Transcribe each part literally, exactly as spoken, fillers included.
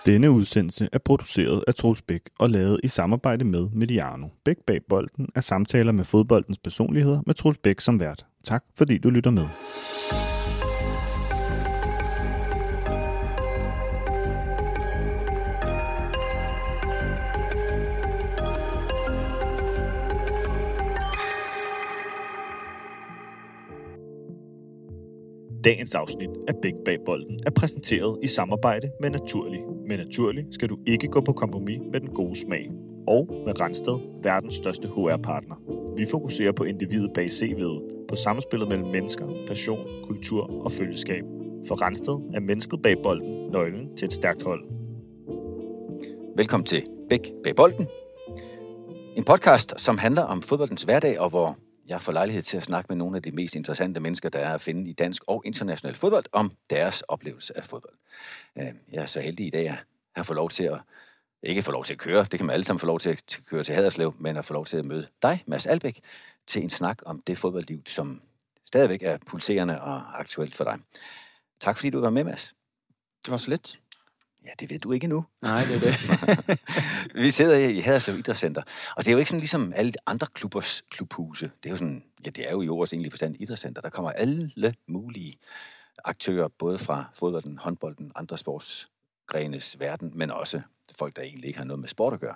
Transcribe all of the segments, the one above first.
Denne udsendelse er produceret af Troels Bæk og lavet i samarbejde med Mediano. Bæk bag bolden er samtaler med fodboldens personligheder med Troels Bæk som vært. Tak fordi du lytter med. Dagens afsnit af Bæk bag bolden er præsenteret i samarbejde med Naturli. Med Naturli skal du ikke gå på kompromis med den gode smag. Og med Rensted, verdens største H R-partner. Vi fokuserer på individet bag C V'et, på samspillet mellem mennesker, passion, kultur og følgeskab. For Rensted er mennesket bag bolden nøglen til et stærkt hold. Velkommen til Bæk bag bolden. En podcast, som handler om fodboldens hverdag, og hvor jeg får lejlighed til at snakke med nogle af de mest interessante mennesker, der er at finde i dansk og international fodbold, om deres oplevelse af fodbold. Jeg er så heldig i dag at have fået lov til at, ikke få lov til at køre, det kan man alle sammen få lov til at køre til Haderslev, men at få lov til at møde dig, Mads Albeck, til en snak om det fodboldliv, som stadigvæk er pulserende og aktuelt for dig. Tak fordi du var med, Mads. Det var så lidt. Ja, det ved du ikke endnu. Nej, det er det. Vi sidder her i Haderslev Idrætscenter, og det er jo ikke sådan ligesom alle de andre klubbers klubhuse. Det er jo sådan, ja, det er jo i ordets egentlige forstand idrætscenter. Der kommer alle mulige aktører, både fra fodbolden, håndbolden, andre sportsgrenes verden, men også folk, der egentlig ikke har noget med sport at gøre.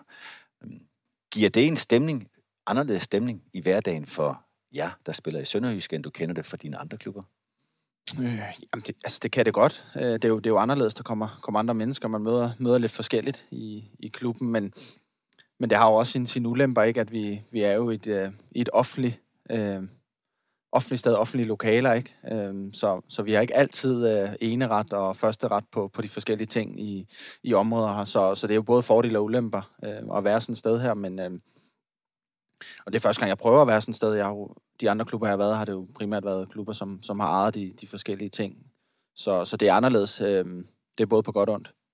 Giver det en stemning, anderledes stemning i hverdagen for jer, der spiller i Sønderjysk, end du kender det fra dine andre klubber? Øh, jamen det, altså det kan det godt. Det er jo, det er jo anderledes, der kommer, kommer andre mennesker. Man møder, møder lidt forskelligt i, i klubben, men, men det har jo også sin, sin ulemper, ikke? At vi, vi er jo i et, uh, i et offentligt, uh, offentligt sted, offentlige lokaler, ikke? Uh, så, så vi har ikke altid uh, eneret og første ret på, på de forskellige ting i, i områder her. Så, så det er jo både fordele og ulemper uh, at være sådan et sted her, men uh, og det er første gang, jeg prøver at være sådan et sted. Jeg har jo, de andre klubber, jeg har været, har det jo primært været klubber, som, som har ejet de, de forskellige ting. Så, så det er anderledes. Øh, det er både på godt og ondt.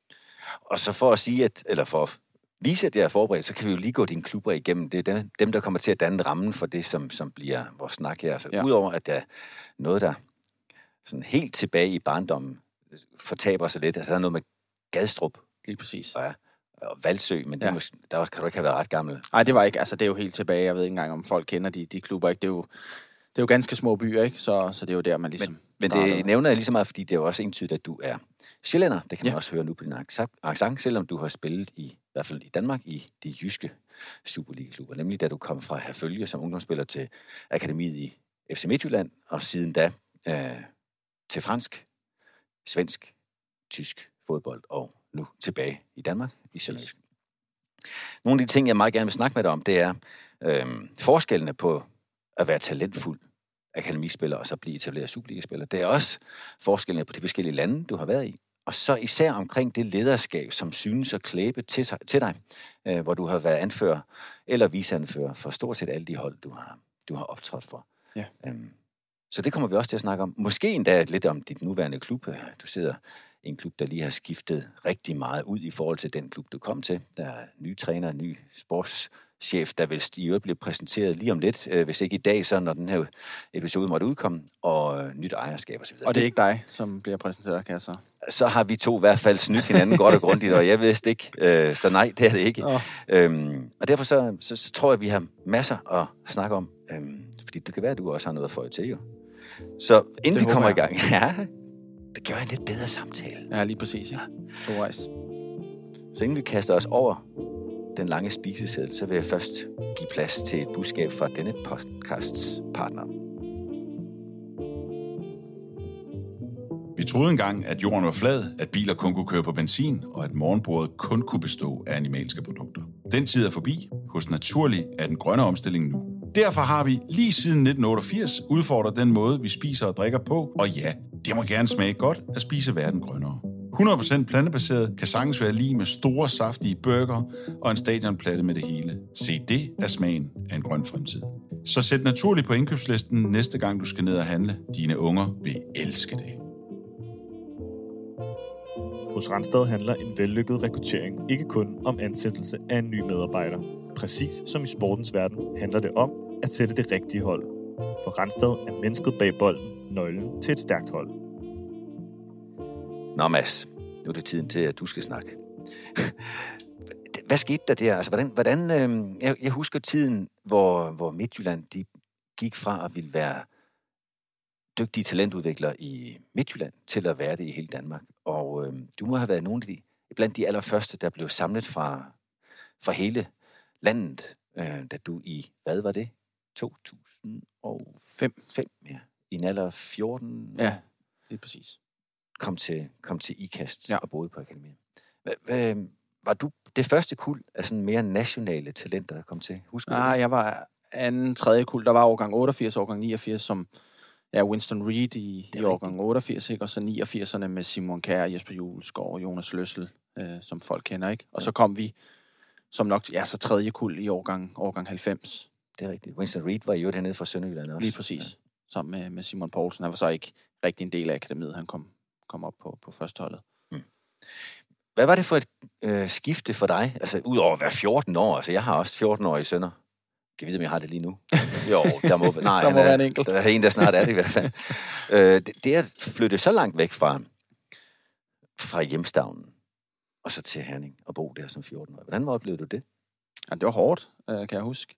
Og så for at sige, at, eller for at vise, at jeg er forberedt, så kan vi jo lige gå dine klubber igennem. Det er dem, dem der kommer til at danne rammen for det, som, som bliver vores snak her. Altså, ja. Udover at der er noget, der sådan helt tilbage i barndommen fortaber sig lidt. Altså der er noget med Gadstrup. Lige præcis. Ja. Og Valsø, men det ja. må, der kan du ikke have været ret gammel. Nej, det var ikke. Altså, det er jo helt tilbage. Jeg ved ikke engang, om folk kender de, de klubber. Ikke? Det, er jo, det er jo ganske små byer, ikke? Så, så det er jo der, man ligesom Men, men det nævner jeg lige så meget, fordi det er jo også entydigt, at du er sjællænder. Det kan man ja. også høre nu på din accent, selvom du har spillet i, i hvert fald i Danmark, i de jyske Superliga-klubber. Nemlig da du kom fra Herfølge som ungdomsspiller til akademiet i F C Midtjylland, og siden da øh, til fransk, svensk, tysk fodbold og nu tilbage i Danmark, i Sønderjysk. Nogle af de ting, jeg meget gerne vil snakke med dig om, det er øh, forskellene på at være talentfuld akademispiller og så blive etableret Superliga-spiller. Det er også forskellene på de forskellige lande, du har været i. Og så især omkring det lederskab, som synes at klæbe til, til dig, øh, hvor du har været anfører eller viceanfører for stort set alle de hold, du har, du har optrådt for. Ja. Øhm, så det kommer vi også til at snakke om. Måske endda lidt om dit nuværende klub. Du sidder en klub, der lige har skiftet rigtig meget ud i forhold til den klub, du kom til. Der er nye træner, ny sportschef, der vil i øvrigt blive præsenteret lige om lidt, hvis ikke i dag, så når den her episode måtte udkomme, og nyt ejerskab osv. Og det er ikke dig, som bliver præsenteret, kan jeg så? Så har vi to i hvert fald snydt hinanden godt og grundigt, og jeg vidste ikke, så nej, det er det ikke. Oh. Øhm, og derfor så, så, så tror jeg, at vi har masser at snakke om, øhm, fordi det kan være, at du også har noget at få til, jo. Så inden det vi kommer jeg. i gang, ja, det gør en lidt bedre samtale. Ja, lige præcis. Ja. To Så inden vi kaster os over den lange spiseseddel, så vil jeg først give plads til et budskab fra denne podcasts partner. Vi troede engang, at jorden var flad, at biler kun kunne køre på benzin, og at morgenbordet kun kunne bestå af animalske produkter. Den tid er forbi. Hos Naturli er den grønne omstilling nu. Derfor har vi lige siden nitten otteogfirs udfordret den måde, vi spiser og drikker på, og ja, det må gerne smage godt at spise verden grønnere. hundrede procent plantebaseret kan sagtens være lige med store, saftige burger og en stadionplatte med det hele. Se, det er smagen af en grøn fremtid. Så sæt Naturli på indkøbslisten næste gang, du skal ned og handle. Dine unger vil elske det. Hos Rensted handler en vellykket rekruttering ikke kun om ansættelse af en ny medarbejder. Præcis som i sportens verden handler det om at sætte det rigtige hold. For Rensted er mennesket bag bolden nøglen til et stærkt hold. Nå Mads, Nu er det tiden til, at du skal snakke. Hvad skete der der? Altså, hvordan, hvordan, øh, jeg, jeg husker tiden, hvor, hvor Midtjylland de gik fra at ville være dygtige talentudviklere i Midtjylland til at være det i hele Danmark. Og øh, du må have været nogle af de, blandt de allerførste, der blev samlet fra, fra hele landet, øh, da du i, hvad var det? to tusind og fem, ja. I en alder af fjorten. Ja, det er præcis. Kom til, kom til IKAST ja. og boede på akademiet. Hva, hva, var du det første kuld af sådan mere nationale talenter, der kom til? Husker Nej, du det? Jeg var anden, tredje kuld. Der var årgang otteogfirs, årgang niogfirs, som ja, Winston Reed i, i årgang otteogfirs, ikke? Og så niogfirserne med Simon Kjær, Jesper Julesgaard og Jonas Løssel, øh, som folk kender, ikke? Og ja. Så kom vi som nok, ja, så tredje kuld i årgang, årgang halvfems. Det er rigtigt. Winston Reed var jo hernede fra Sønderjylland også. Lige præcis. Ja. Sammen med, med Simon Poulsen. Han var så ikke rigtig en del af akademiet. Han kom, kom op på, på førsteholdet. Hmm. Hvad var det for et øh, skifte for dig? Altså, udover at være fjorten år. Altså, jeg har også fjorten år i sønner. Kan vide, om jeg har det lige nu? Jo, der må, nej, der må er, være en enkelt. Der er en, der snart er det i hvert fald. øh, det, det at flytte så langt væk fra, fra hjemstavnen, og så til Herning og bo der som fjorten år. Hvordan oplevede du det? Ja, det var hårdt, kan jeg huske.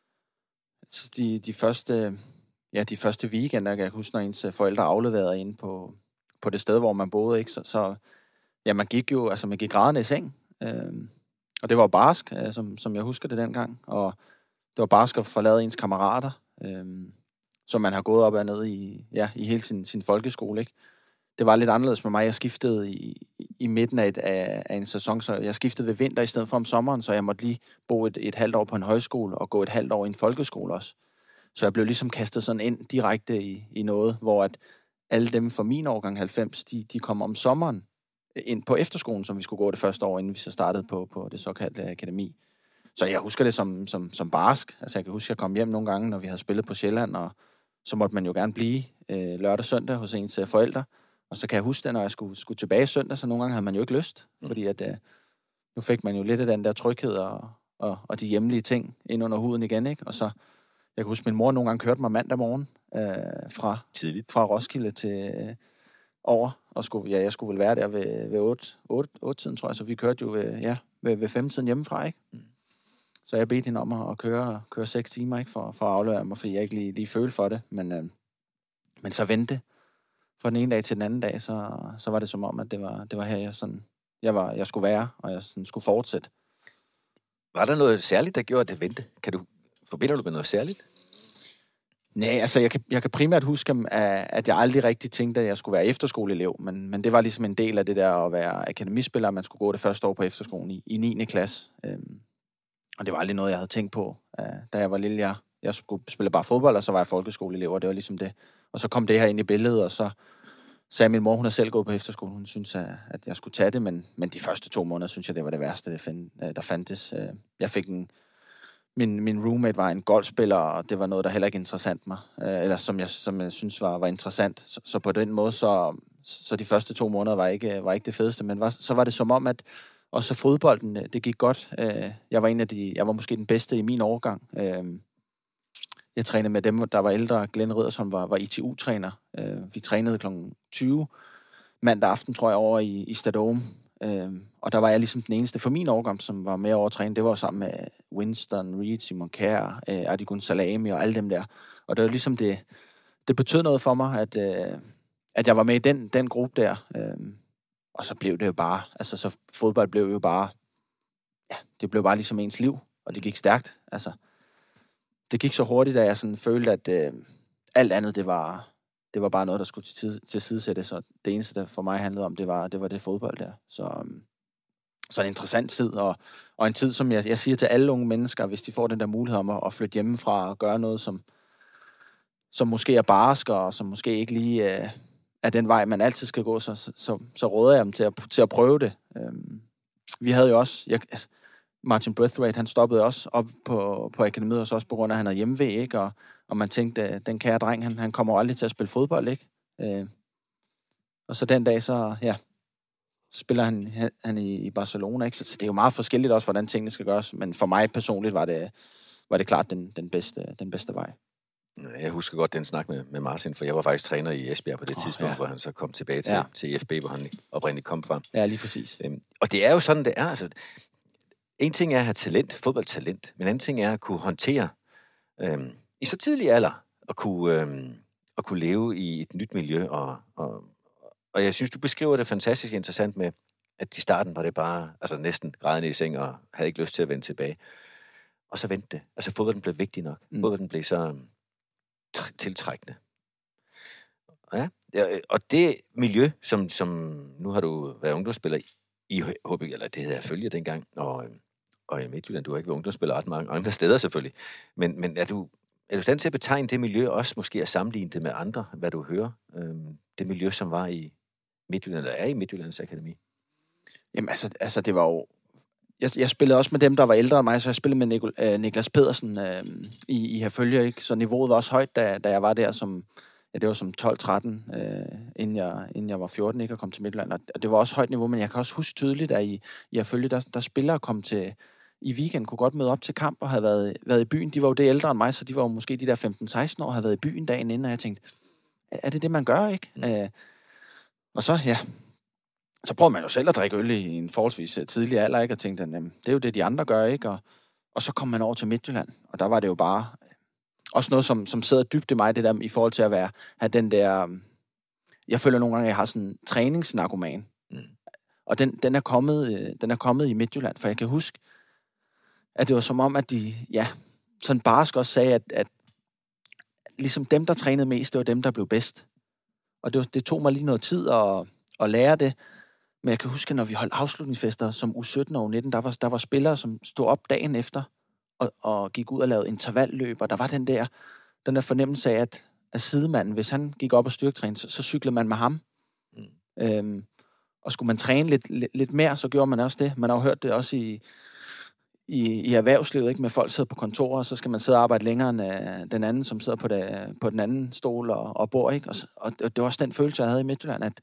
De, de første, ja, de første weekender, kan jeg huske, når ens forældre afleverede ind på, på det sted, hvor man boede, ikke? Så, så ja, man gik jo, altså man gik grædende i seng. Øh, og det var barsk, øh, som, som jeg husker det dengang. Og det var barsk at forlade ens kammerater, øh, som man har gået op og ned i, ja, i hele sin, sin folkeskole, ikke? Det var lidt anderledes med mig. Jeg skiftede i, i midten af, et, af, af en sæson, så jeg skiftede ved vinter i stedet for om sommeren, så jeg måtte lige bo et, et halvt år på en højskole og gå et halvt år i en folkeskole også. Så jeg blev ligesom kastet sådan ind direkte i, i noget, hvor at alle dem fra min årgang halvfems, de, de kom om sommeren ind på efterskolen, som vi skulle gå det første år, inden vi så startede på, på det såkaldte akademi. Så jeg husker det som, som, som barsk. Altså jeg kan huske, at jeg kom hjem nogle gange, når vi havde spillet på Sjælland, og så måtte man jo gerne blive øh, lørdag søndag hos ens øh, forældre. Og så kan jeg huske det, når jeg skulle, skulle tilbage søndag, så nogle gange havde man jo ikke lyst, fordi at øh, nu fik man jo lidt af den der tryghed og, og, og de hjemlige ting ind under huden igen, ikke? Og så, jeg kan huske, min mor nogle gange kørte mig mandag morgen øh, fra, tidligt fra Roskilde til øh, over, og skulle, ja, jeg skulle vel være der ved, ved otte tiden, tror jeg, så vi kørte jo ved, ja, ved, ved fem tiden hjemmefra, ikke? Mm. Så jeg bedte hende om at køre, køre seks timer, ikke? For, for at aflevere mig, fordi jeg ikke lige, lige følte for det, men, øh, men så vente fra den ene dag til den anden dag, så, så var det som om, at det var, det var her, jeg, sådan, jeg, var, jeg skulle være, og jeg sådan skulle fortsætte. Var der noget særligt, der gjorde, at det vendte? Kan du, forbinder du med noget særligt? Nej, altså jeg kan, jeg kan primært huske, at jeg aldrig rigtig tænkte, at jeg skulle være efterskoleelev, men, men det var ligesom en del af det der at være akademispiller, at man skulle gå det første år på efterskolen i, i niende klasse. Øhm, og det var aldrig noget, jeg havde tænkt på, uh, da jeg var lille. Jeg, jeg skulle spille bare fodbold, og så var jeg folkeskoleelev, og det var ligesom det. Og så kom det her ind i billedet, og så sagde min mor, hun har selv gået på efterskole, hun synes, at jeg skulle tage det, men, men de første to måneder, synes jeg, det var det værste, der fandtes. Jeg fik en, min, min roommate var en golfspiller, og det var noget, der heller ikke interessant mig, eller som jeg, som jeg synes var, var interessant. Så, så på den måde, så, så de første to måneder var ikke, var ikke det fedeste, men var, så var det som om, at også fodbolden, det gik godt. Jeg var en af de, jeg var måske den bedste i min årgang. Jeg trænede med dem, der var ældre. Glenn Riddersson var, var I T U-træner. Øh, vi trænede klokken tyve mandag aften, tror jeg, over i, i Stadome. Øh, og der var jeg ligesom den eneste for min årgang, som var med over at træne. Det var sammen med Winston Reed, Simon Kjær, øh, Adigun Salami og alle dem der. Og det var ligesom det, det betød noget for mig, at, øh, at jeg var med i den, den gruppe der. Øh, og så blev det jo bare, altså så fodbold blev jo bare, ja, det blev bare ligesom ens liv, og det gik stærkt, altså. Det gik så hurtigt, at jeg sådan følte, at øh, alt andet, det var, det var bare noget, der skulle til, til sidesættes, og det eneste, der for mig handlede om, det var det, var det fodbold der. Så, um, så en interessant tid, og, og en tid, som jeg, jeg siger til alle unge mennesker, hvis de får den der mulighed om at, at flytte hjemmefra og gøre noget, som, som måske er barsk, og som måske ikke lige øh, er den vej, man altid skal gå, så, så, så, så råder jeg dem til at, til at prøve det. Um, vi havde jo også... Jeg, altså, Martin Braithwaite, han stoppede også op på, på akademiet, og så også på grund af, at han havde hjemmevæg, ikke? Og, og man tænkte, den kære dreng, han, han kommer aldrig til at spille fodbold, ikke? Øh, og så den dag, så, ja, så spiller han, han, han i, i Barcelona, ikke? Så, så det er jo meget forskelligt også, hvordan tingene skal gøres, men for mig personligt var det, var det klart den, den, bedste, den bedste vej. Jeg husker godt den snak med, med Martin, for jeg var faktisk træner i Esbjerg på det oh, tidspunkt, ja. hvor han så kom tilbage til, ja. til I F B, hvor han oprindeligt kom fra. Ja, lige præcis. Øhm, og det er jo sådan, det er. Altså, en ting er at have talent, fodboldtalent, men en anden ting er at kunne håndtere øhm, i så tidlig alder, at kunne, øhm, at kunne leve i et nyt miljø. Og, og, og jeg synes, du beskriver det fantastisk interessant med, at i starten var det bare altså næsten grædende i seng og havde ikke lyst til at vende tilbage. Og så vendte det. Altså fodbolden blev vigtig nok. Mm. Fodbolden blev så tiltrækkende. Ja, og det miljø, som, som nu har du været ungdomsspiller i H B, eller det hedder jeg følge dengang, og, og i Midtjylland, du har ikke været ungdomsspiller ret mange andre steder selvfølgelig, men, men er du er du stand til at betegne det miljø, også måske at sammenligne det med andre, hvad du hører, øhm, det miljø, som var i Midtjylland, eller er i Midtjyllands Akademi? Jamen altså, altså det var jo Jeg, jeg spillede også med dem, der var ældre end mig, så jeg spillede med Nikol, øh, Niklas Pedersen øh, i, i Herfølge, ikke? Så niveauet var også højt, da, da jeg var der som, ja, det var som tolv tretten, øh, inden, jeg, inden jeg var fjorten, ikke, og kom til Midtjylland. Og det var også højt niveau, men jeg kan også huske tydeligt, at i, i Herfølge, der, der spillere kom til, i weekend, kunne godt møde op til kamp og havde været, været i byen. De var jo det ældre end mig, så de var jo måske de der femten seksten år, havde været i byen dagen inden, og jeg tænkte, er det det, man gør, ikke? Mm. Øh, og så, ja... Så prøver man jo selv at drikke øl i en forholdsvis tidlig alder, ikke? Og tænkte, at det er jo det, de andre gør, ikke? Og, og så kom man over til Midtjylland, og der var det jo bare også noget, som, som sidder dybt i mig, det der i forhold til at være, have den der... Jeg føler nogle gange, at jeg har sådan en træningsnarkoman. Mm. Og den, den, er kommet, den er kommet i Midtjylland, for jeg kan huske, at det var som om, at de, ja, sådan barsk også sagde, at, at ligesom dem, der trænede mest, det var dem, der blev bedst. Og det, det tog mig lige noget tid at, at lære det. Men jeg kan huske, når vi holdt afslutningsfester som U sytten og U nitten, der var, der var spillere, som stod op dagen efter og, og gik ud og lavede intervalløb, og der var den der, den der fornemmelse af, at, at sidemanden, hvis han gik op og styrketræne, så, så cyklede man med ham. Mm. Øhm, og skulle man træne lidt, lidt, lidt mere, så gjorde man også det. Man har jo hørt det også i, i, i erhvervslivet, ikke? Med folk sidder på kontorer, så skal man sidde og arbejde længere end uh, den anden, som sidder på, det, på den anden stol og, og bor, ikke? Og, og det var også den følelse, jeg havde i Midtjylland, at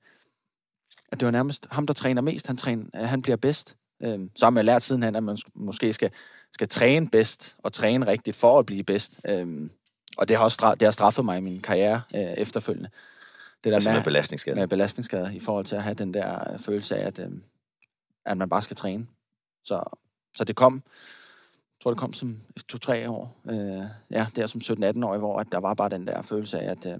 at det var nærmest ham, der træner mest, han, træner, han bliver bedst. Øhm, så har man lært sidenhen, at man måske skal, skal træne bedst, og træne rigtigt for at blive bedst. Øhm, og det har også straf, det har straffet mig i min karriere øh, efterfølgende. Det der altså med, med belastningsskade. Med belastningsskade, i forhold til at have den der følelse af, at, øh, at man bare skal træne. Så, så det kom, jeg tror det kom som to-tre år, øh, ja, der som sytten atten år, hvor at der var bare den der følelse af, at... Øh,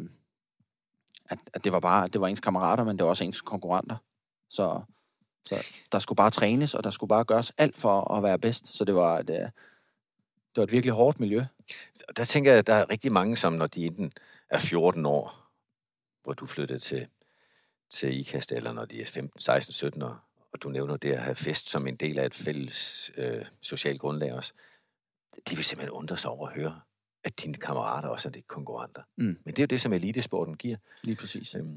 At, at det var bare, det var ens kammerater, men det var også ens konkurrenter. Så, så der skulle bare trænes, og der skulle bare gøres alt for at være bedst. Så det var et, det var et virkelig hårdt miljø. Der tænker jeg, at der er rigtig mange, som når de enten er fjorten år, hvor du flyttede til, til IKAST, eller når de er femten, seksten, sytten år, og du nævner det at have fest som en del af et fælles øh, socialt grundlag også. De vil simpelthen undre sig over at høre, at dine kammerater også er det konkurrenter. Mm. Men det er jo det, som elitesporten giver. Lige præcis. Øhm,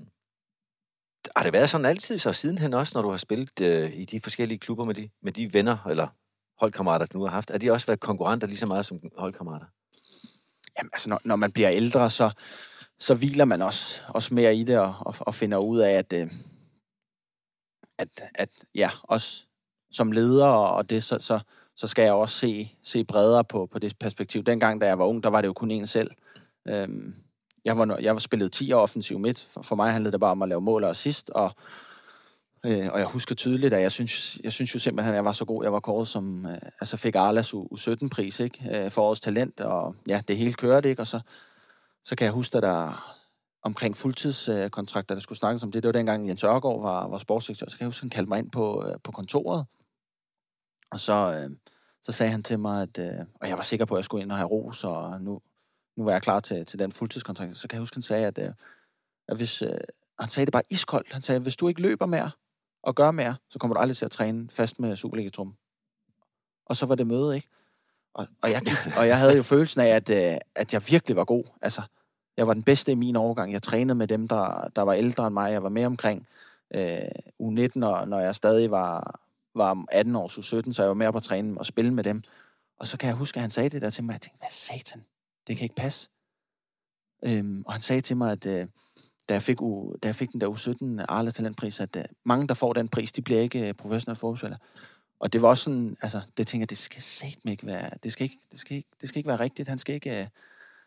har det været sådan altid, så sidenhen også, når du har spillet øh, i de forskellige klubber med de, med de venner, eller holdkammerater, du nu har haft, har de også været konkurrenter lige så meget som holdkammerater? Jamen, altså, når, når man bliver ældre, så, så hviler man også, også mere i det, og, og, og finder ud af, at, øh, at, at ja, også som leder, og det, så, så så skal jeg også se, se bredere på, på det perspektiv. Dengang, da jeg var ung, der var det jo kun en selv. Øhm, jeg, var, jeg var spillet ti år offensiv midt. For, for mig handlede det bare om at lave mål og assist, og, øh, og jeg husker tydeligt, at jeg synes, jeg synes jo simpelthen, at jeg var så god. Jeg var kåret som, øh, altså fik Arlas U sytten-pris, ikke? Øh, for årets talent, og ja, det hele kørte, ikke? Og så, så kan jeg huske, at der omkring fuldtidskontrakter, der skulle snakkes om det, det var dengang Jens Ørgaard var, var sportsdirektør, så kan jeg huske, at han kaldte mig ind på, øh, på kontoret. Og så, øh, så sagde han til mig, at, øh, og jeg var sikker på, at jeg skulle ind og have ros, og nu, nu var jeg klar til, til den fuldtidskontrakt. Så kan jeg huske, at han sagde, at, øh, at hvis, øh, han sagde det bare iskoldt. Han sagde, at hvis du ikke løber mere og gør mere, så kommer du aldrig til at træne fast med Superliga-trum. Og så var det møde, ikke? Og, og, jeg, og jeg havde jo følelsen af, at, øh, at jeg virkelig var god. Altså, jeg var den bedste i min årgang. Jeg trænede med dem, der, der var ældre end mig. Jeg var med omkring øh, U nitten, og når jeg stadig var... var atten år, U sytten, så jeg var med op at træne og spille med dem. Og så kan jeg huske, at han sagde det der til mig, og jeg tænkte, hvad satan? Det kan ikke passe. Øhm, og han sagde til mig, at øh, da, jeg fik u, da jeg fik den der U sytten Arla Talentpris, at øh, mange, der får den pris, de bliver ikke øh, professionelle fodboldspillere. Og det var også sådan, altså, det tænker jeg, det skal satme ikke være, det skal ikke, det skal ikke, det skal ikke være rigtigt. Han skal ikke, øh,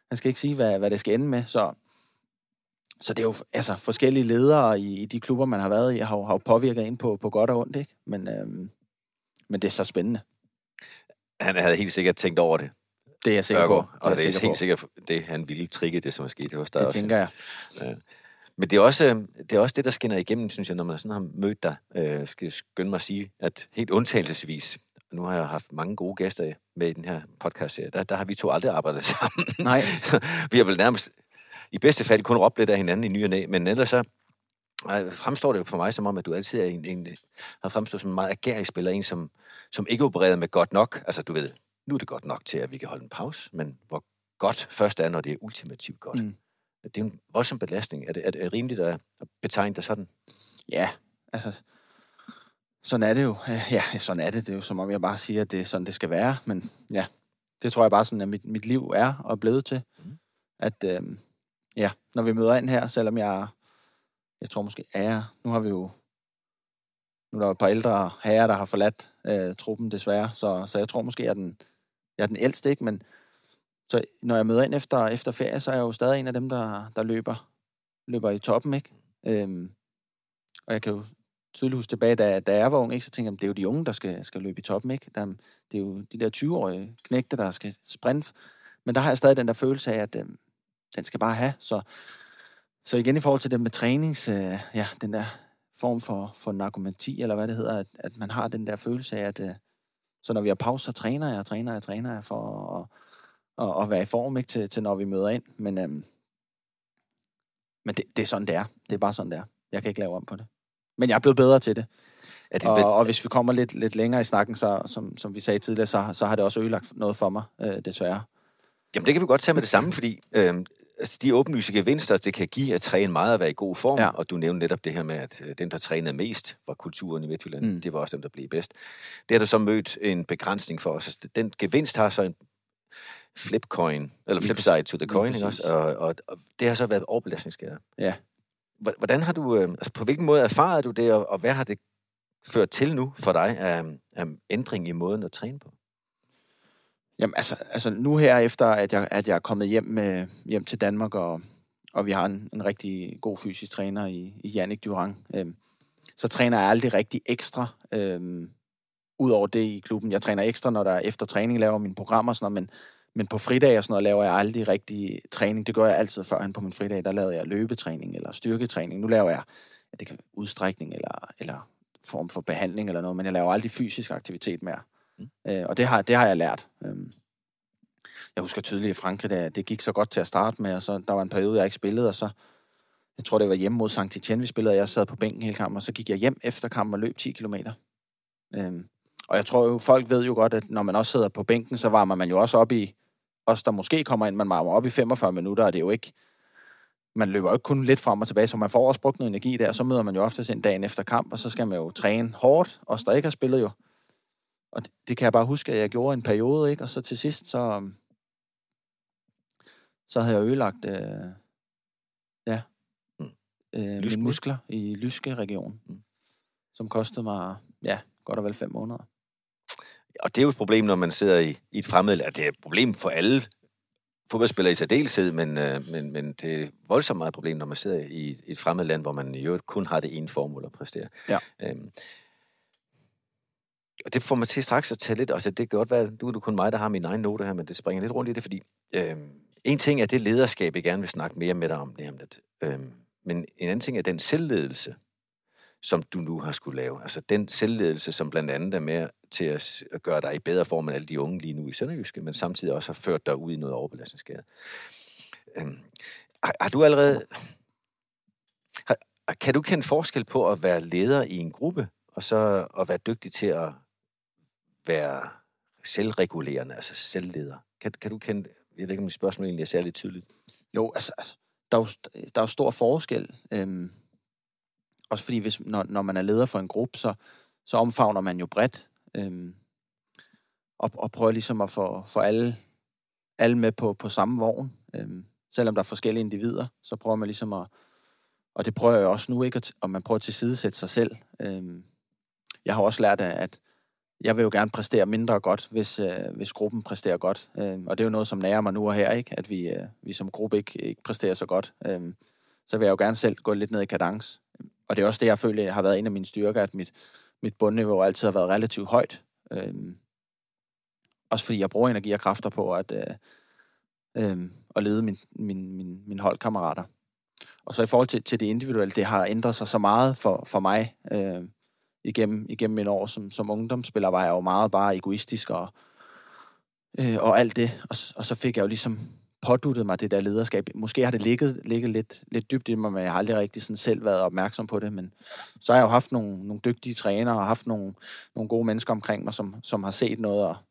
han skal ikke sige, hvad, hvad det skal ende med, så, så det er jo altså, forskellige ledere i, i de klubber, man har været i, har jo, har jo påvirket ind på, på godt og ondt, ikke? Men, øhm, men det er så spændende. Han havde helt sikkert tænkt over det. Det er jeg sikker på. Og det er, det er sikker helt på. sikkert, det han ville trigge, det som er sket. Det, var det tænker jeg. Ja. Men det er, også, det er også det, der skinner igennem, synes jeg, når man sådan har mødt dig. Øh, skal jeg skynde mig at sige, at helt undtagelsesvis, nu har jeg haft mange gode gæster med i den her podcast-serie, der, der har vi to aldrig arbejdet sammen. Nej. Vi har vel nærmest i bedste fald kun råbt lidt af hinanden i ny og næ, men ellers så fremstår det jo for mig som om, at du altid er en, en, har fremstået som en meget agerig spiller, en som, som ikke opererer med godt nok. Altså du ved, nu er det godt nok til, at vi kan holde en pause, men hvor godt først er, når det er ultimativt godt. Mm. Det er en voldsom belastning. Er det, er det rimeligt at betegne dig sådan? Ja, altså, sådan er det jo. Ja, sådan er det. Det er jo som om, jeg bare siger, at det er sådan, det skal være. Men ja, det tror jeg bare sådan, at mit, mit liv er og er blevet til. Mm. At øh, ja, når vi møder ind her, selvom jeg, jeg tror måske er, nu har vi jo, nu er der et par ældre herrer, der har forladt øh, truppen desværre, så, så jeg tror måske, at jeg er den, jeg er den ældste, ikke? Men så når jeg møder ind efter, efter ferie, så er jeg jo stadig en af dem, der, der løber, løber i toppen, ikke? Øhm, og jeg kan jo tydeligt huske tilbage, da, da jeg var ung, ikke? Så tænker jeg, det er jo de unge, der skal, skal løbe i toppen, ikke? Der, det er jo de der tyve-årige knægte, der skal sprinte. Men der har jeg stadig den der følelse af, at øhm, den skal bare have. Så, så igen i forhold til det med trænings, øh, ja, den der form for, for narkomati, eller hvad det hedder, at, at man har den der følelse af, at øh, så når vi har pause, så træner jeg, træner jeg, træner jeg for at Og, og være i form, ikke, til, til når vi møder ind. Men, øhm, men det, det er sådan, det er. Det er bare sådan, det er. Jeg kan ikke lave om på det. Men jeg er blevet bedre til det. Er det og, be- og hvis vi kommer lidt, lidt længere i snakken, så, som, som vi sagde tidligere, så, så har det også ødelagt noget for mig, øh, desværre. Jamen, det kan vi godt tage med det samme, fordi øh, altså, de åbenlyse gevinster, det kan give at træne meget og være i god form. Ja. Og du nævnte netop det her med, at øh, den, der trænede mest, var kulturen i Midtjylland. Mm. Det var også dem, der blev bedst. Det har du så mødt en begrænsning for os. Den gevinst har så en flip coin, eller flip side to the coin, ikke også? Og, og, og det har så været overbelastningsskader. Ja. Hvordan har du, altså på hvilken måde erfaret du det, og, og hvad har det ført til nu for dig af, af ændring i måden at træne på? Jamen altså, altså nu her efter, at jeg, at jeg er kommet hjem, med, hjem til Danmark, og, og vi har en, en rigtig god fysisk træner i, i Jannik Durang, øhm, så træner jeg aldrig rigtig ekstra, øhm, ud over det i klubben. Jeg træner ekstra, når der er efter træning, laver mine programmer og sådan noget, men Men på fridag og sådan noget laver jeg aldrig rigtig træning. Det gør jeg altid førhen på min fridag. Der lavede jeg løbetræning eller styrketræning. Nu laver jeg, ja, det kan være udstrækning eller, eller form for behandling eller noget, men jeg laver aldrig fysisk aktivitet mere. Mm. Øh, og det har, det har jeg lært. Øhm, jeg husker tydeligt i Frankrig, da det gik så godt til at starte med, og så der var en periode, jeg ikke spillede, og så, jeg tror, det var hjemme mod Sankt Etienne, vi spillede, og jeg sad på bænken hele kampen, og så gik jeg hjem efter kampen og løb ti kilometer. Øhm, og jeg tror jo, folk ved jo godt, at når man også sidder på bænken, så varmer man jo også op i, os der måske kommer ind, man varmer op i femogfyrre minutter, og det er jo ikke, man løber jo ikke kun lidt frem og tilbage, så man får også brugt noget energi der, og så møder man jo oftest en dagen efter kamp, og så skal man jo træne hårdt, os der ikke har spillet jo. Og det, det kan jeg bare huske, at jeg gjorde en periode, ikke? Og så til sidst, så, så havde jeg ødelagt øh, ja, øh, mine muskler i Lyske-regionen, mm. som kostede mig, ja, godt og vel fem måneder. Og det er jo et problem, når man sidder i, i et fremmedland. Det er et problem for alle fodboldspillere i særdeleshed, men, øh, men, men det er voldsomt meget et problem, når man sidder i et fremmedland, hvor man jo kun har det ene formål at præstere. Ja. Øhm, og det får mig til straks at tage lidt, altså det kan godt være, du er kun mig, der har mine egne noter her, men det springer lidt rundt i det, fordi øhm, en ting er det lederskab, jeg gerne vil snakke mere med dig om det her, øhm, men en anden ting er den selvledelse, som du nu har skulle lave. Altså den selvledelse, som blandt andet er med til at gøre dig i bedre form end alle de unge lige nu i Sønderjyske, men samtidig også har ført dig ud i noget overbelastningsskade. Øhm, har, har du allerede... Har, kan du kende forskel på at være leder i en gruppe, og så at være dygtig til at være selvregulerende, altså selvleder? Kan, kan du kende... Jeg ved ikke, om mit spørgsmål egentlig er særligt tydeligt. Jo, altså, altså der er jo, der er jo stor forskel. Øhm, også fordi, hvis, når, når man er leder for en gruppe, så, så omfavner man jo bredt. Øhm, og, og prøver ligesom at få, få alle, alle med på, på samme vogn. Øhm, selvom der er forskellige individer, så prøver man ligesom at... Og det prøver jeg også nu, ikke? At, og man prøver at tilsidesætte sig selv. Øhm, jeg har også lært, at jeg vil jo gerne præstere mindre godt, hvis, øh, hvis gruppen præsterer godt. Øh, og det er jo noget, som nærer mig nu og her, ikke? At vi, øh, vi som gruppe ikke, ikke præsterer så godt. Øh, så vil jeg jo gerne selv gå lidt ned i kadence. Og det er også det, jeg føler har været en af mine styrker, at mit, mit bundniveau altid har været relativt højt. Øh, også fordi jeg bruger energi og kræfter på at, øh, øh, at lede min, min, min, min holdkammerater. Og så i forhold til, til det individuelle, det har ændret sig så meget for, for mig. Øh, Igennem, igennem mine år som, som ungdomsspiller var jeg jo meget bare egoistisk og, øh, og alt det. Og, og så fik jeg jo ligesom påduttet mig det der lederskab. Måske har det ligget, ligget lidt, lidt dybt i mig, men jeg har aldrig rigtig sådan selv været opmærksom på det. Men så har jeg jo haft nogle, nogle dygtige trænere og haft nogle, nogle gode mennesker omkring mig, som, som har set noget. Og,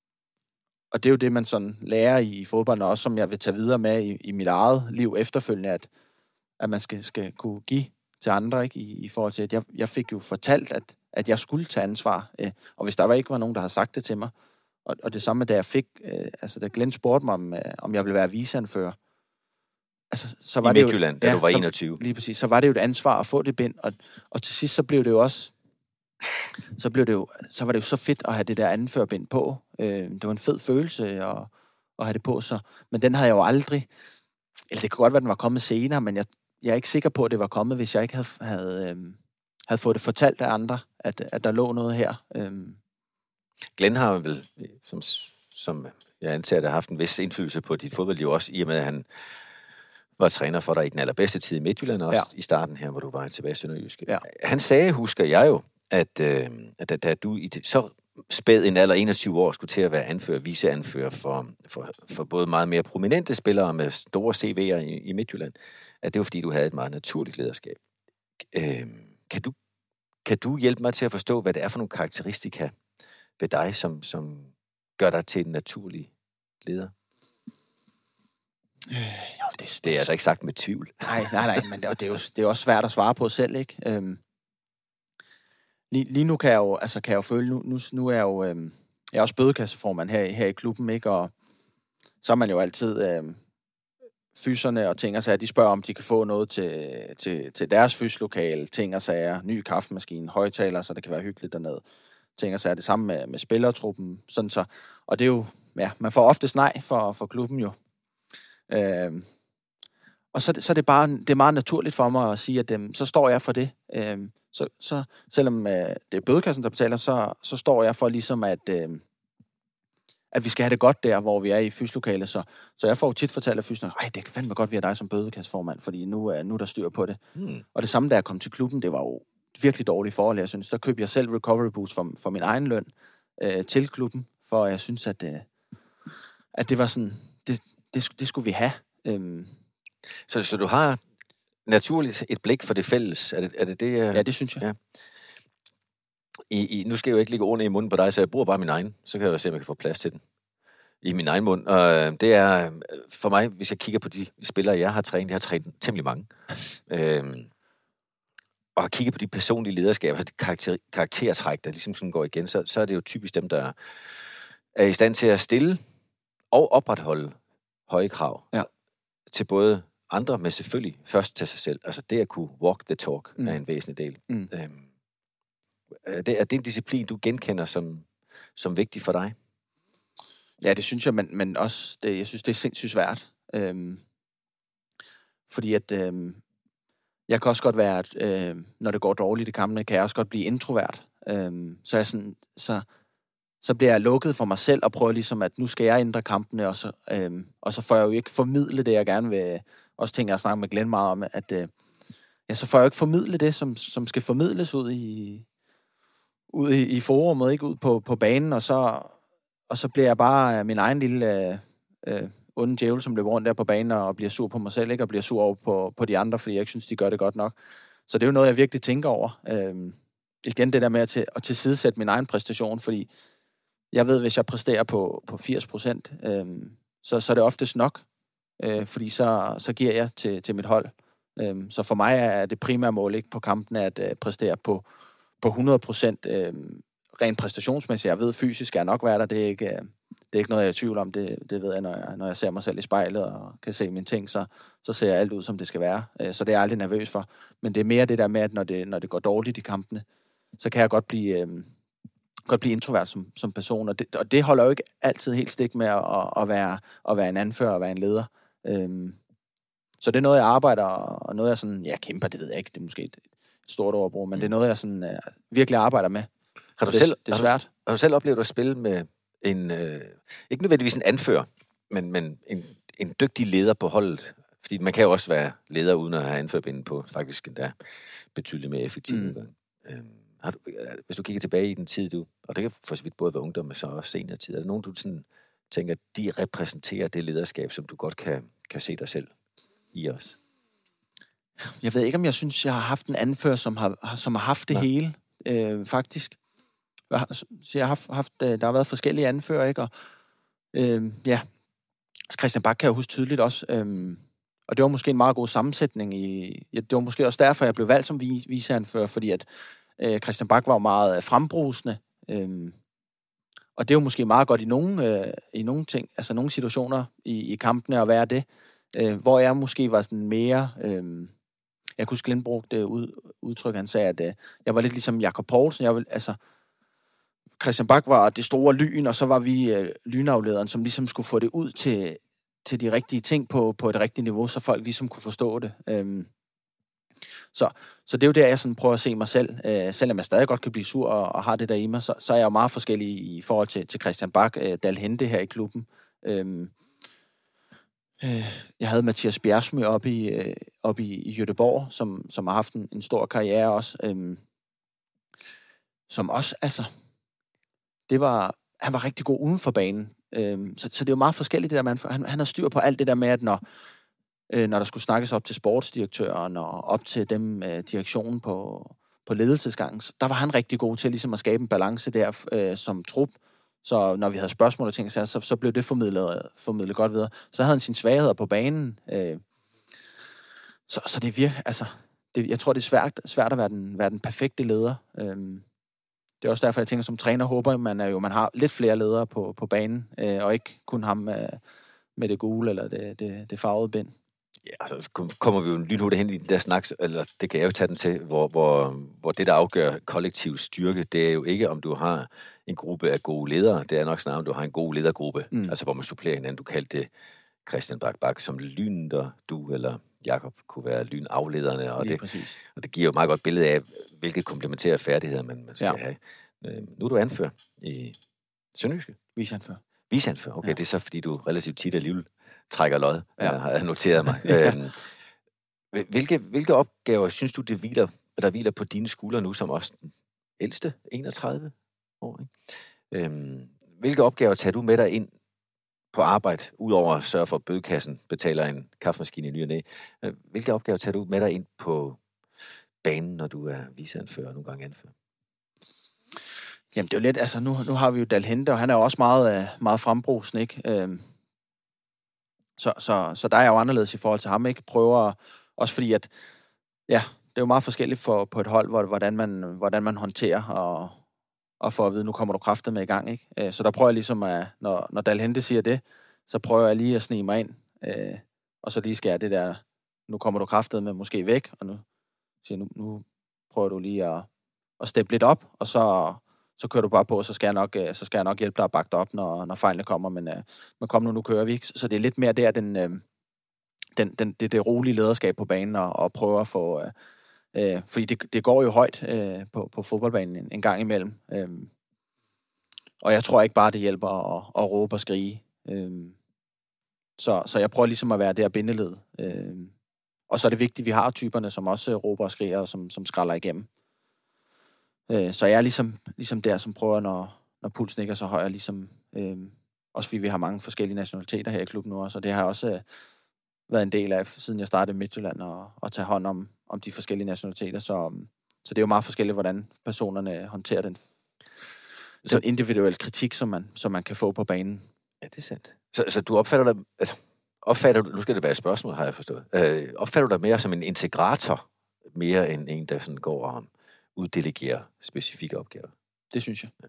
og det er jo det, man sådan lærer i, i fodbold, og også som jeg vil tage videre med i, i mit eget liv efterfølgende, at, at man skal, skal kunne give til andre, ikke? I, i forhold til, at jeg, jeg fik jo fortalt, at, at jeg skulle tage ansvar. Øh, og hvis der var ikke var nogen, der havde sagt det til mig, og, og det samme, da jeg fik, øh, altså da Glenn spurgte mig, om, øh, om jeg ville være viceanfører, altså, så var I det Midtjylland, jo, da ja, du var så, enogtyve. lige præcis, så var det jo et ansvar at få det bind, og, og til sidst, så blev det jo også, så blev det jo, så var det jo så fedt at have det der anførbind på. Øh, det var en fed følelse at, at have det på, så, men den havde jeg jo aldrig, eller det kunne godt være, den var kommet senere, men jeg Jeg er ikke sikker på, at det var kommet, hvis jeg ikke havde, havde, øhm, havde fået det fortalt af andre, at, at der lå noget her. Øhm. Glenn har vel, som, som jeg antager, der har haft en vis indflydelse på dit fodboldliv også, i og med, at han var træner for dig i den allerbedste tid i Midtjylland, også ja. I starten her, hvor du var tilbage i Sønderjyske. Ja. Han sagde, husker jeg jo, at, øh, at da du i så spæd en alder enogtyve år skulle til at være anfører, viceanfører for, for, for både meget mere prominente spillere med store C V'er i, i Midtjylland, at det var fordi, du havde et meget naturligt lederskab. Øh, kan, du, kan du hjælpe mig til at forstå, hvad det er for nogle karakteristika ved dig, som, som gør dig til en naturlig leder? Øh, jo, det, det er altså ikke sagt med tvivl. Nej, nej, nej, men det er jo, det er jo også svært at svare på selv, ikke? Øhm, lige, lige nu kan jeg jo, altså kan jeg jo føle, nu, nu, nu er jeg jo, øhm, jeg er også bødekasseformand her, her i klubben, ikke? Og så er man jo altid, øhm, fyserne og ting og sager, de spørger, om de kan få noget til, til, til deres fyslokale, ting og sager, ny kaffemaskine, højtaler, så det kan være hyggeligt dernede. Ting og sager, det samme med, med spillertruppen, sådan så. Og det er jo, ja, man får oftest nej for, for klubben jo. Øhm, og så, så er det bare, det er meget naturligt for mig at sige, at øhm, så står jeg for det. Øhm, så, så selvom øh, det er bødekassen, der betaler, så, så står jeg for ligesom at, øh, at vi skal have det godt der, hvor vi er i fyslokalet. Så, så jeg får jo tit fortalt af fyserne, ej, det kan fandme godt være dig som bødekasseformand, fordi nu er, nu er der styr på det. Hmm. Og det samme, da jeg kom til klubben, det var jo virkelig dårlige forhold, jeg synes. Der købte jeg selv recovery boost for, for min egen løn øh, til klubben, for jeg synes, at, øh, at det var sådan, det, det, det skulle vi have. Øhm. Så, så du har naturligt et blik for det fælles? Er det er det? det uh... Ja, det synes jeg. Ja. I, I, nu skal jeg jo ikke lægge ordene i munden på dig, så jeg bruger bare min egen. Så kan jeg jo se, om jeg kan få plads til den i min egen mund. Og det er for mig, hvis jeg kigger på de spillere, jeg har trænet, jeg har trænet temmelig mange, øhm, og har kigget på de personlige lederskaber, de karakter, karaktertræk, der ligesom sådan går igen, så, så er det jo typisk dem, der er i stand til at stille og opretholde høje krav ja. Til både andre, men selvfølgelig først til sig selv. Altså det at kunne walk the talk mm. er en væsentlig del. Mm. Øhm, er, det, er det en disciplin, du genkender som, som vigtig for dig? Ja, det synes jeg, men, men også, det, jeg synes, det er sindssygt svært. Øhm, fordi at, øhm, jeg kan også godt være, at øh, når det går dårligt i kampene, kan jeg også godt blive introvert. Øhm, så, jeg sådan, så, så bliver jeg lukket for mig selv og prøver ligesom, at nu skal jeg ændre kampene, og så, øhm, og så får jeg jo ikke formidle det, jeg gerne vil. Også ting, jeg har snakket med Glenn meget om, at øh, ja, så får jeg jo ikke formidle det, som, som skal formidles ud i, ud i, i forummet, ikke ud på, på banen, og så, og så bliver jeg bare min egen lille øh, øh, onde djævel, som løber rundt der på banen og bliver sur på mig selv, ikke? Og bliver sur over på, på de andre, fordi jeg ikke synes, de gør det godt nok. Så det er jo noget, jeg virkelig tænker over. Øh, igen det der med at, til, at tilsidesætte min egen præstation, fordi jeg ved, hvis jeg præsterer på, på firs procent, øh, så, så er det oftest nok, øh, fordi så, så giver jeg til, til mit hold. Øh, så for mig er det primære mål ikke på kampen at øh, præstere på, på hundrede procent øh, rent præstationsmæssigt. Jeg ved, fysisk er nok være der. Det er ikke, øh, det er ikke noget, jeg er i tvivl om. Det, det ved jeg når, jeg, når jeg ser mig selv i spejlet og kan se mine ting, så, så ser alt ud, som det skal være. Øh, så det er jeg aldrig nervøs for. Men det er mere det der med, at når det, når det går dårligt i kampene, så kan jeg godt blive... Øh, godt blive introvert som, som person, og det, og det holder jo ikke altid helt stik med at, at, være, at være en anfører og være en leder. Øhm, så det er noget, jeg arbejder, og noget, jeg sådan, ja, kæmper, det ved jeg ikke, det er måske et, et stort overbrug, men mm. det er noget, jeg sådan, uh, virkelig arbejder med. Har du det, selv, det er svært. Har du, har du selv oplevet at spille med en, øh, ikke nødvendigvis en anfører, men, men en, en dygtig leder på holdet? Fordi man kan jo også være leder, uden at have anførbinden på, faktisk endda betydeligt mere effektivt. Mm. Øhm, har du, hvis du kigger tilbage i den tid, du, og det kan for så vidt både være ungdom, men så også senere tid, er der nogen, du sådan tænker, de repræsenterer det lederskab, som du godt kan, kan se dig selv i os? Jeg ved ikke, om jeg synes, jeg har haft en anfører, som har, som har haft det Nej. hele, øh, faktisk. Jeg har, jeg har haft, haft, der har været forskellige anfører, ikke? Og, øh, ja, Christian Bach kan jeg huske tydeligt også, øh, og det var måske en meget god sammensætning. I, ja, det var måske også derfor, jeg blev valgt som viceanfører, fordi at øh, Christian Bach var meget frembrusende, øh, og det er jo måske meget godt i nogle, øh, i nogle ting, altså nogle situationer i, i kampene at være det, øh, hvor jeg måske var sådan mere... Øh, jeg kunne huske, Glenn brugte ud, udtryk, han sagde, at øh, jeg var lidt ligesom Jakob Poulsen. Jeg vil, altså, Christian Bach var det store lyn, og så var vi øh, lynaflederen, som ligesom skulle få det ud til, til de rigtige ting på, på et rigtigt niveau, så folk ligesom kunne forstå det. Øhm, så, så det er jo der, jeg sådan prøver at se mig selv. Øh, selvom jeg stadig godt kan blive sur og, og har det der i mig, så, så er jeg jo meget forskellig i forhold til, til Christian Bach, øh, Dal Hente her i klubben. Øhm, Jeg havde Mathias Bjergsmø oppe i, øh, op i, i Göteborg, som, som har haft en, en stor karriere også. Øhm, som også, altså, det var, han var rigtig god uden for banen. Øhm, så, så det er jo meget forskelligt, det der, man, han, han har styr på alt det der med, at når, øh, når der skulle snakkes op til sportsdirektøren og op til dem, øh, direktionen på, på ledelsesgangen, der var han rigtig god til ligesom at skabe en balance der øh, som trup. Så når vi havde spørgsmål og ting, så, så blev det formidlet, formidlet godt videre. Så havde han sine svagheder på banen. Øh, så, så det virker, altså, det, jeg tror, det er svært, svært at være den, være den perfekte leder. Øh, det er også derfor, jeg tænker, som træner håber man er jo, man har lidt flere ledere på, på banen, øh, og ikke kun ham med, med det gule eller det, det, det farvede bind. Ja, altså kommer vi jo lynhurtigt hen i den der snak, eller det kan jeg jo tage den til, hvor, hvor, hvor det, der afgør kollektiv styrke, det er jo ikke, om du har en gruppe af gode ledere, det er nok snarere, om du har en god ledergruppe, mm. altså hvor man supplerer hinanden. Du kaldte det Christian Bach Bach som lynen, der du eller Jakob kunne være lynaflederne, og det, og det giver jo et meget godt billede af, hvilke komplementære færdigheder man, man skal ja. have. Øh, nu er du anfører i Sønderjyske. Viceanfører. Viceanfører, okay, ja. Det er så, fordi du relativt tit alligevel trækker lod, ja. Jeg har noteret mig. ja. øhm, hvilke, hvilke opgaver synes du, det hviler, der hviler på dine skuldre nu, som også den ældste, enogtredive år? Ikke? Øhm, hvilke opgaver tager du med dig ind på arbejde, udover at sørge for, at bødekassen betaler en kaffemaskine i ny og næ? Hvilke opgaver tager du med dig ind på banen, når du er viceanfører og nogle gange anfører? Jamen, det er jo lidt, altså nu, nu har vi jo Dal Hente, og han er jo også meget, meget frembrusende, ikke? Øhm, så, så, så der er jo anderledes i forhold til ham, ikke? Prøver, også fordi at, ja, det er jo meget forskelligt for, på et hold, hvor, hvordan, man, hvordan man håndterer, og, og for at vide, nu kommer du kraftet med i gang, ikke? Øh, så der prøver jeg ligesom, at, når, når Dal Hente siger det, så prøver jeg lige at snige mig ind, øh, og så lige skære det der, nu kommer du kraftet med måske væk, og nu siger nu, nu prøver du lige at, at steppe lidt op, og så så kører du bare på, og så skal jeg nok, så skal jeg nok hjælpe dig at bakke dig op, når, når fejlene kommer, men, men kom nu, nu kører vi ikke. Så det er lidt mere der, den, den, den, det, det rolige lederskab på banen, og, og prøve at få, øh, fordi det, det går jo højt øh, på, på fodboldbanen en, en gang imellem, øh, og jeg tror ikke bare, det hjælper at, at råbe og skrige. Øh, så, så jeg prøver ligesom at være der bindeled. Øh, og så er det vigtigt, at vi har typerne, som også råber og skriger, og som, som skralder igennem. Så jeg er ligesom, ligesom der, som prøver, når, når pulsen ikke er så høj, ligesom, øh, også fordi vi har mange forskellige nationaliteter her i klubben nu, så det har også øh, været en del af, siden jeg startede i Midtjylland, og, og tage hånd om, om de forskellige nationaliteter, så, så det er jo meget forskelligt, hvordan personerne håndterer den, den individuelle kritik, som man, som man kan få på banen. Ja, det er sandt. Så, så du opfatter dig, altså, opfatter du, nu skal det være et spørgsmål, har jeg forstået, øh, opfatter du dig mere som en integrator, mere end en, der sådan går og uddelegere specifikke opgaver? Det synes jeg. Ja.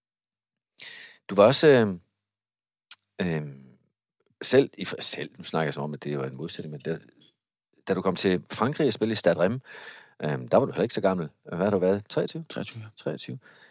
Du var også øh, øh, selv, i, selv, nu snakker jeg så om, at det var en modsætning, men der, da du kom til Frankrig og spille i Stade Reims, øh, der var du heller ikke så gammel. Hvad har du været? treogtyve? treogtyve. treogtyve.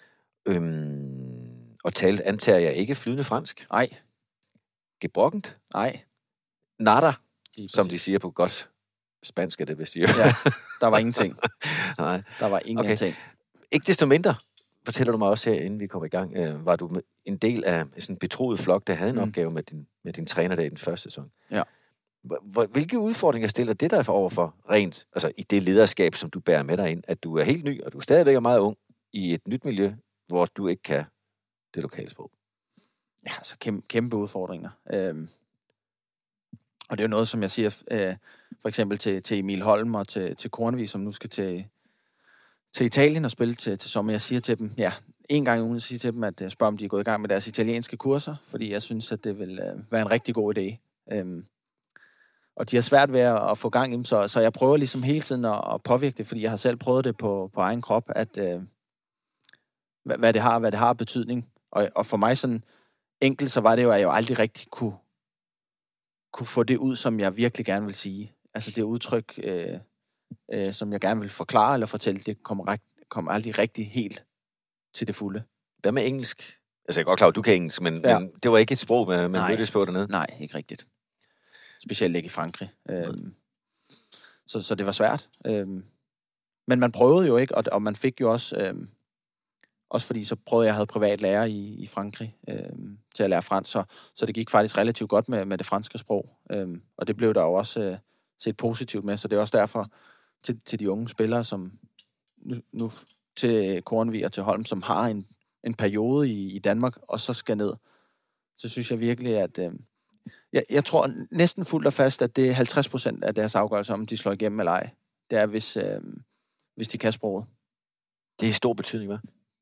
Øhm, og talte, antager jeg, ikke flydende fransk. Nej, Gebrokkent. nej. Nada, Lige som de præcis. siger på godt spansk, er det, hvis de Ja, der var ingenting. Nej. Der var ingenting. Ikke desto mindre, fortæller du mig også her, inden vi kommer i gang, øh, var du med en del af sådan en betroet flok, der havde en mm. opgave med din, med din træner der i den første sæson. Ja. Hvor, hvilke udfordringer stiller det dig for overfor rent, altså i det lederskab, som du bærer med dig ind, at du er helt ny, og du stadigvæk er meget ung i et nyt miljø, hvor du ikke kan det lokale sprog? Ja, altså kæmpe, kæmpe udfordringer. Øhm, og det er jo noget, som jeg siger, øh, for eksempel til, til Emil Holm og til, til Kornvig, som nu skal til, til Italien og spille til, til sommer. Jeg siger til dem, ja, en gang i ugen, siger til dem, at jeg spørger, om de er gået i gang med deres italienske kurser, fordi jeg synes, at det vil øh, være en rigtig god idé. Øhm, og de har svært ved at, at få gang i dem, så, så jeg prøver ligesom hele tiden at, at påvirke det, fordi jeg har selv prøvet det på, på egen krop, at øh, hvad, hvad det har, hvad det har betydning. Og, og for mig sådan enkelt, så var det jo, at jeg jo aldrig rigtig kunne, kunne få det ud, som jeg virkelig gerne vil sige. Altså det udtryk, øh, øh, som jeg gerne vil forklare eller fortælle, det kommer, kommer aldrig rigtig helt til det fulde. Hvad med engelsk? Altså jeg er godt klar, at du kan engelsk, men, Ja. men det var ikke et sprog, man, man mødtes på dernede. Nej, ikke rigtigt. Specielt ikke i Frankrig. Øhm, så, så det var svært. Øhm, men man prøvede jo ikke, og, og man fik jo også... Øhm, også fordi så prøvede jeg at have privat lærer i, i Frankrig øhm, til at lære fransk, så, så det gik faktisk relativt godt med, med det franske sprog. Øhm, og det blev der jo også øh, set positivt med, så det er også derfor til, til de unge spillere, som nu, nu til Kornvig og til Holm, som har en, en periode i, i Danmark, og så skal ned, så synes jeg virkelig, at øh, jeg, jeg tror næsten fuldt og fast, at det er halvtreds procent af deres afgørelse, om de slår igennem eller ej. Det er, hvis, øh, hvis de kan sproget. Det er stor betydning, hva'?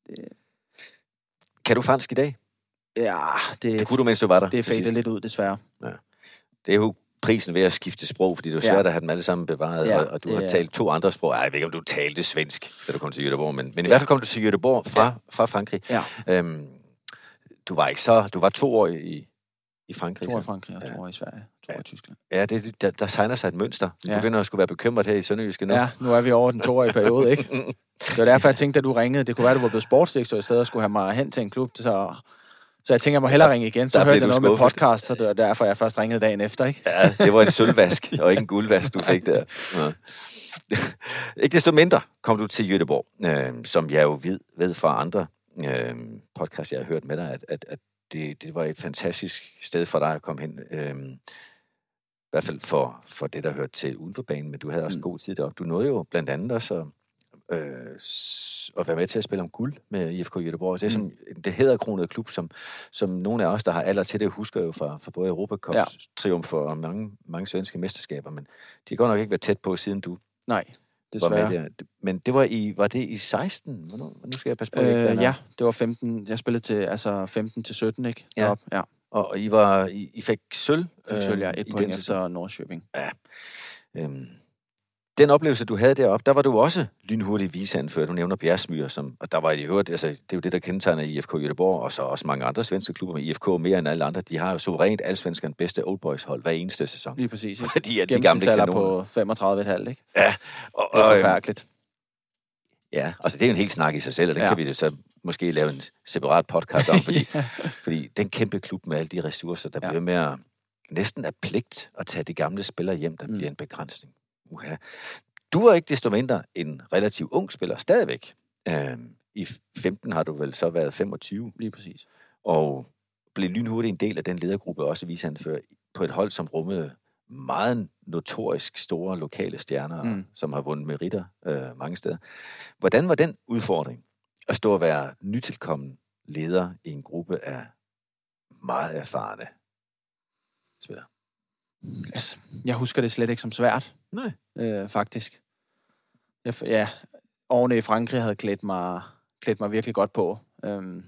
Kan du fransk i dag? Ja, det, Det kunne du, mens du var der. det er til fadet sidst. lidt ud, desværre. Det er jo prisen ved at skifte sprog, fordi det er Ja. svært at have dem alle sammen bevaret, Ja, og, og du det har er- talt to andre sprog. Ej, jeg ved ikke, om du talte svensk, da du kom til Göteborg, men, men i hvert fald kom du til Göteborg fra, Ja. fra Frankrig. Ja. Øhm, du var ikke så, du var to år i, i Frankrig. To år i så? Frankrig og to Ja. år i Sverige, to år i Tyskland. Ja, det, der, der tegner sig et mønster. Du Ja. begynder at skulle være bekymret her i Sønderjyske nu. Ja, nu er vi over den toårige periode, ikke? Det var derfor, jeg tænkte, at du ringede. Det kunne være, at du var blevet sportsdirektør i stedet og skulle have mig hen til en klub. Så, så jeg tænker, jeg må hellere ringe igen. Så Der hørte blev jeg du noget med skuffet. podcast, så det var derfor, jeg først ringede dagen efter, ikke? Ja, det var en sølvvask, og ikke en guldvask, du fik der. Ja. Ikke desto mindre kom du til Göteborg, øh, som jeg jo ved, ved fra andre øh, podcasts, jeg har hørt med dig, at, at, at det, det var et fantastisk sted for dig at komme hen. Øh, I hvert fald for, for det, der hørte til uden for banen, men du havde også Mm. god tid deroppe. Du nåede jo blandt andet også at, øh, s- at være med til at spille om guld med I F K Göteborg. Det er som, det hæderkronede klub, som, som nogle af os, der har alder til det, husker jo fra, fra både Europacups Ja. triumfer og mange, mange svenske mesterskaber, men de har godt nok ikke været tæt på, siden du Nej, var med desværre. der. Men det var i, var det i seksten? Hvornår? Nu skal jeg passe på, at jeg ikke Øh, blander. ja, det var femten. Jeg spillede til altså femten til sytten, ikke? Ja. Deroppe, ja. Og, og I, var, I, I fik sølv? Fik sølv, ja, øh, et i point den sæson. efter Nordsjøbing. Øhm, den oplevelse, du havde deroppe, der var du også lynhurtigt viseanført. Du nævner Bjergsmyr, som, og der var i øvrigt, altså, det er jo det, der kendetegner I F K Göteborg, og så også mange andre svenske klubber med I F K mere end alle andre. De har jo suverænt allsvenskerne bedste oldboys-hold hver eneste sæson. Lige præcis, ikke? De er de gamle Gennemsnitsalder kanoner. på femogtredive komma fem, ikke? Ja, og, Det er og, øhm, forfærdeligt. ja, altså det er jo en helt snak i sig selv, og den Ja. kan vi jo så måske lave en separat podcast om, fordi, fordi den kæmpe klub med alle de ressourcer, der Ja. bliver mere næsten af pligt at tage de gamle spillere hjem, der Mm. mm. bliver en begrænsning. Uha. Du var ikke desto mindre en relativt ung spiller stadigvæk. Øhm, I femten har du vel så været femogtyve, Lige præcis. og blev lynhurtigt en del af den ledergruppe, også viseanfører på et hold, som rummede meget notorisk store lokale stjerner, Mm. mm. som har vundet meritter øh, mange steder. Hvordan var den udfordring at stå og være nytilkommen leder i en gruppe af meget erfarne spillere? Altså, jeg husker det slet ikke som svært. Nej. Øh, faktisk. Jeg, f- ja, årene i Frankrig havde klædt mig, klædt mig virkelig godt på. Øhm,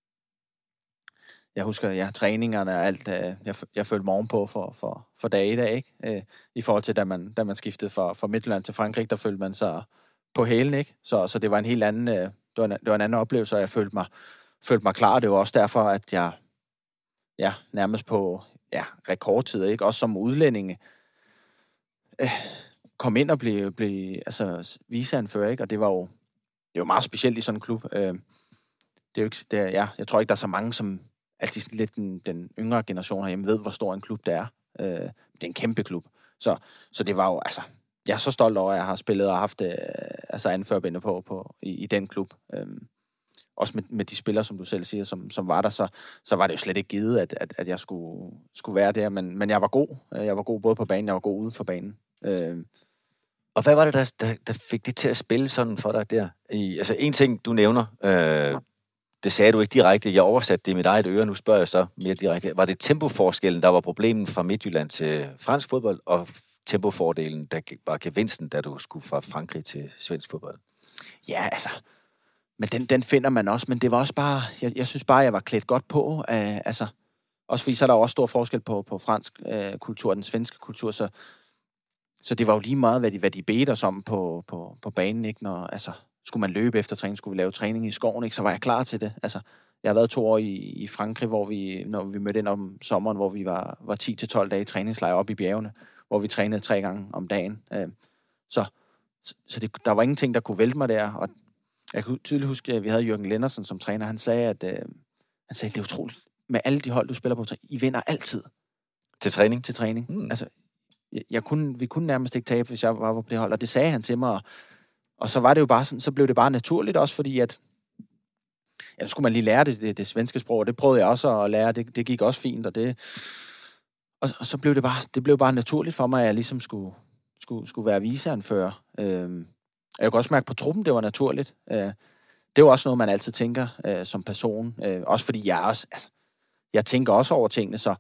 jeg husker, ja, træningerne og alt, øh, jeg, f- jeg følte morgen på for, for, for dage i dag, ikke? Øh, I forhold til, da man, da man skiftede fra, fra Midtjylland til Frankrig, der følte man sig på hælen, ikke? Så, så det var en helt anden, øh, det var en, det var en anden oplevelse, og jeg følte mig, følte mig klar. Det var også derfor, at jeg ja, nærmest på ja, rekordtid, ikke? Også som udlændinge, øh, kom ind og blev, blev altså, viseanfører, ikke? Og det var jo det var meget specielt i sådan en klub. Øh, det er jo ikke, det er, ja, jeg tror ikke, der er så mange, som altid lidt den, den yngre generation herhjemme ved, hvor stor en klub det er. Øh, det er en kæmpe klub. Så, så det var jo, altså, jeg er så stolt over, at jeg har spillet og haft øh, altså anførbinde på, på i, i den klub. Øh, også med, med de spillere, som du selv siger, som, som var der, så, så var det jo slet ikke givet, at, at, at jeg skulle, skulle være der. Men, men jeg var god. Jeg var god både på banen, jeg var god ude for banen. Øh, Og hvad var det, der, der, der fik det til at spille sådan for dig der? I, altså en ting, du nævner, øh, det sagde du ikke direkte, jeg oversatte det i mit eget øre, nu spørger jeg så mere direkte. Var det tempoforskellen, der var problemet fra Midtjylland til fransk fodbold, og tempofordelen, der var gevinsten, da du skulle fra Frankrig til svensk fodbold? Ja, altså, men den, den finder man også, men det var også bare, jeg, jeg synes bare, jeg var klædt godt på, øh, altså, også fordi så er der også stor forskel på, på fransk øh, kultur og den svenske kultur, så, så det var jo lige meget, hvad de, hvad de bedte os om på, på, på banen, ikke, når, altså, skulle man løbe efter træning, skulle vi lave træning i skoven, ikke, så var jeg klar til det, altså, jeg har været to år i, i Frankrig, hvor vi, når vi mødte ind om sommeren, hvor vi var, var ti til tolv dage i træningslejr op i bjergene, hvor vi trænede tre gange om dagen, øh, så, så det, der var ingenting, der kunne vælte mig der, og jeg kunne tydeligt huske, at vi havde Jørgen Lennersen som træner. Han sagde, at øh, han sagde, det er utroligt. Med alle de hold, du spiller på, I vinder altid. Til træning? Til træning. Mm. Altså, jeg, jeg kunne, vi kunne nærmest ikke tabe, hvis jeg var på det hold. Og det sagde han til mig. Og, og så var det jo bare sådan, så blev det bare naturligt også, fordi at ja, så skulle man lige lære det, det, det svenske sprog, og det prøvede jeg også at lære. Det, det gik også fint, og det... Og, og så blev det bare, det blev bare naturligt for mig, at jeg ligesom skulle, skulle, skulle være viceanfører. Øhm, Jeg kunne også mærke på truppen, det var naturligt. Det er jo også noget, man altid tænker øh, som person. Øh, også fordi jeg også, altså, jeg tænker også over tingene, så,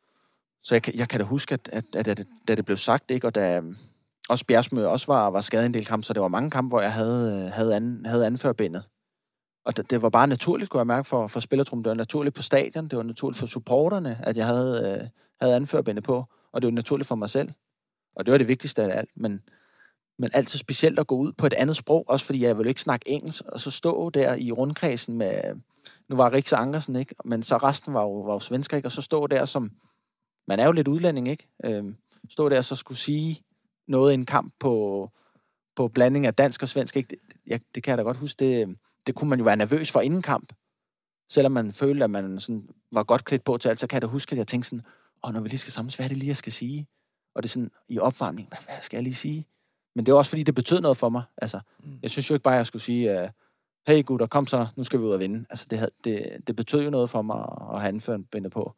så jeg, jeg kan da huske, at, at, at, at da det blev sagt, ikke, og da også Bjergsmø også var, var skadet en del kamp, så det var mange kampe, hvor jeg havde, havde, an, havde anførbindet. Og det, det var bare naturligt, kunne jeg mærke, for, for spillertruppen. Det var naturligt på stadion, det var naturligt for supporterne, at jeg havde, øh, havde anførbindet på, og det var naturligt for mig selv. Og det var det vigtigste af alt, men Men altid specielt at gå ud på et andet sprog, også fordi jeg ville ikke snakke engelsk, og så stå der i rundkredsen med, nu var Riks Ankersen, ikke? Men så resten var jo, var jo svensker, ikke? Og så stå der som, man er jo lidt udlænding, ikke? Øhm, stå der og så skulle sige noget i en kamp på, på blanding af dansk og svensk, ikke? Det, jeg, det kan jeg da godt huske, det, det kunne man jo være nervøs for inden kamp. Selvom man følte, at man sådan var godt klædt på til alt, så kan jeg da huske, at jeg tænkte sådan, åh, når vi lige skal samles, hvad er det lige, jeg skal sige? Og det er sådan i opvarmning, hvad, hvad skal jeg lige sige? Men det var også, fordi det betød noget for mig. Altså, mm. jeg synes jo ikke bare, at jeg skulle sige, uh, hey gutter, kom så, nu skal vi ud og vinde. Altså, det, havde, det, det betød jo noget for mig at have anførbindet på.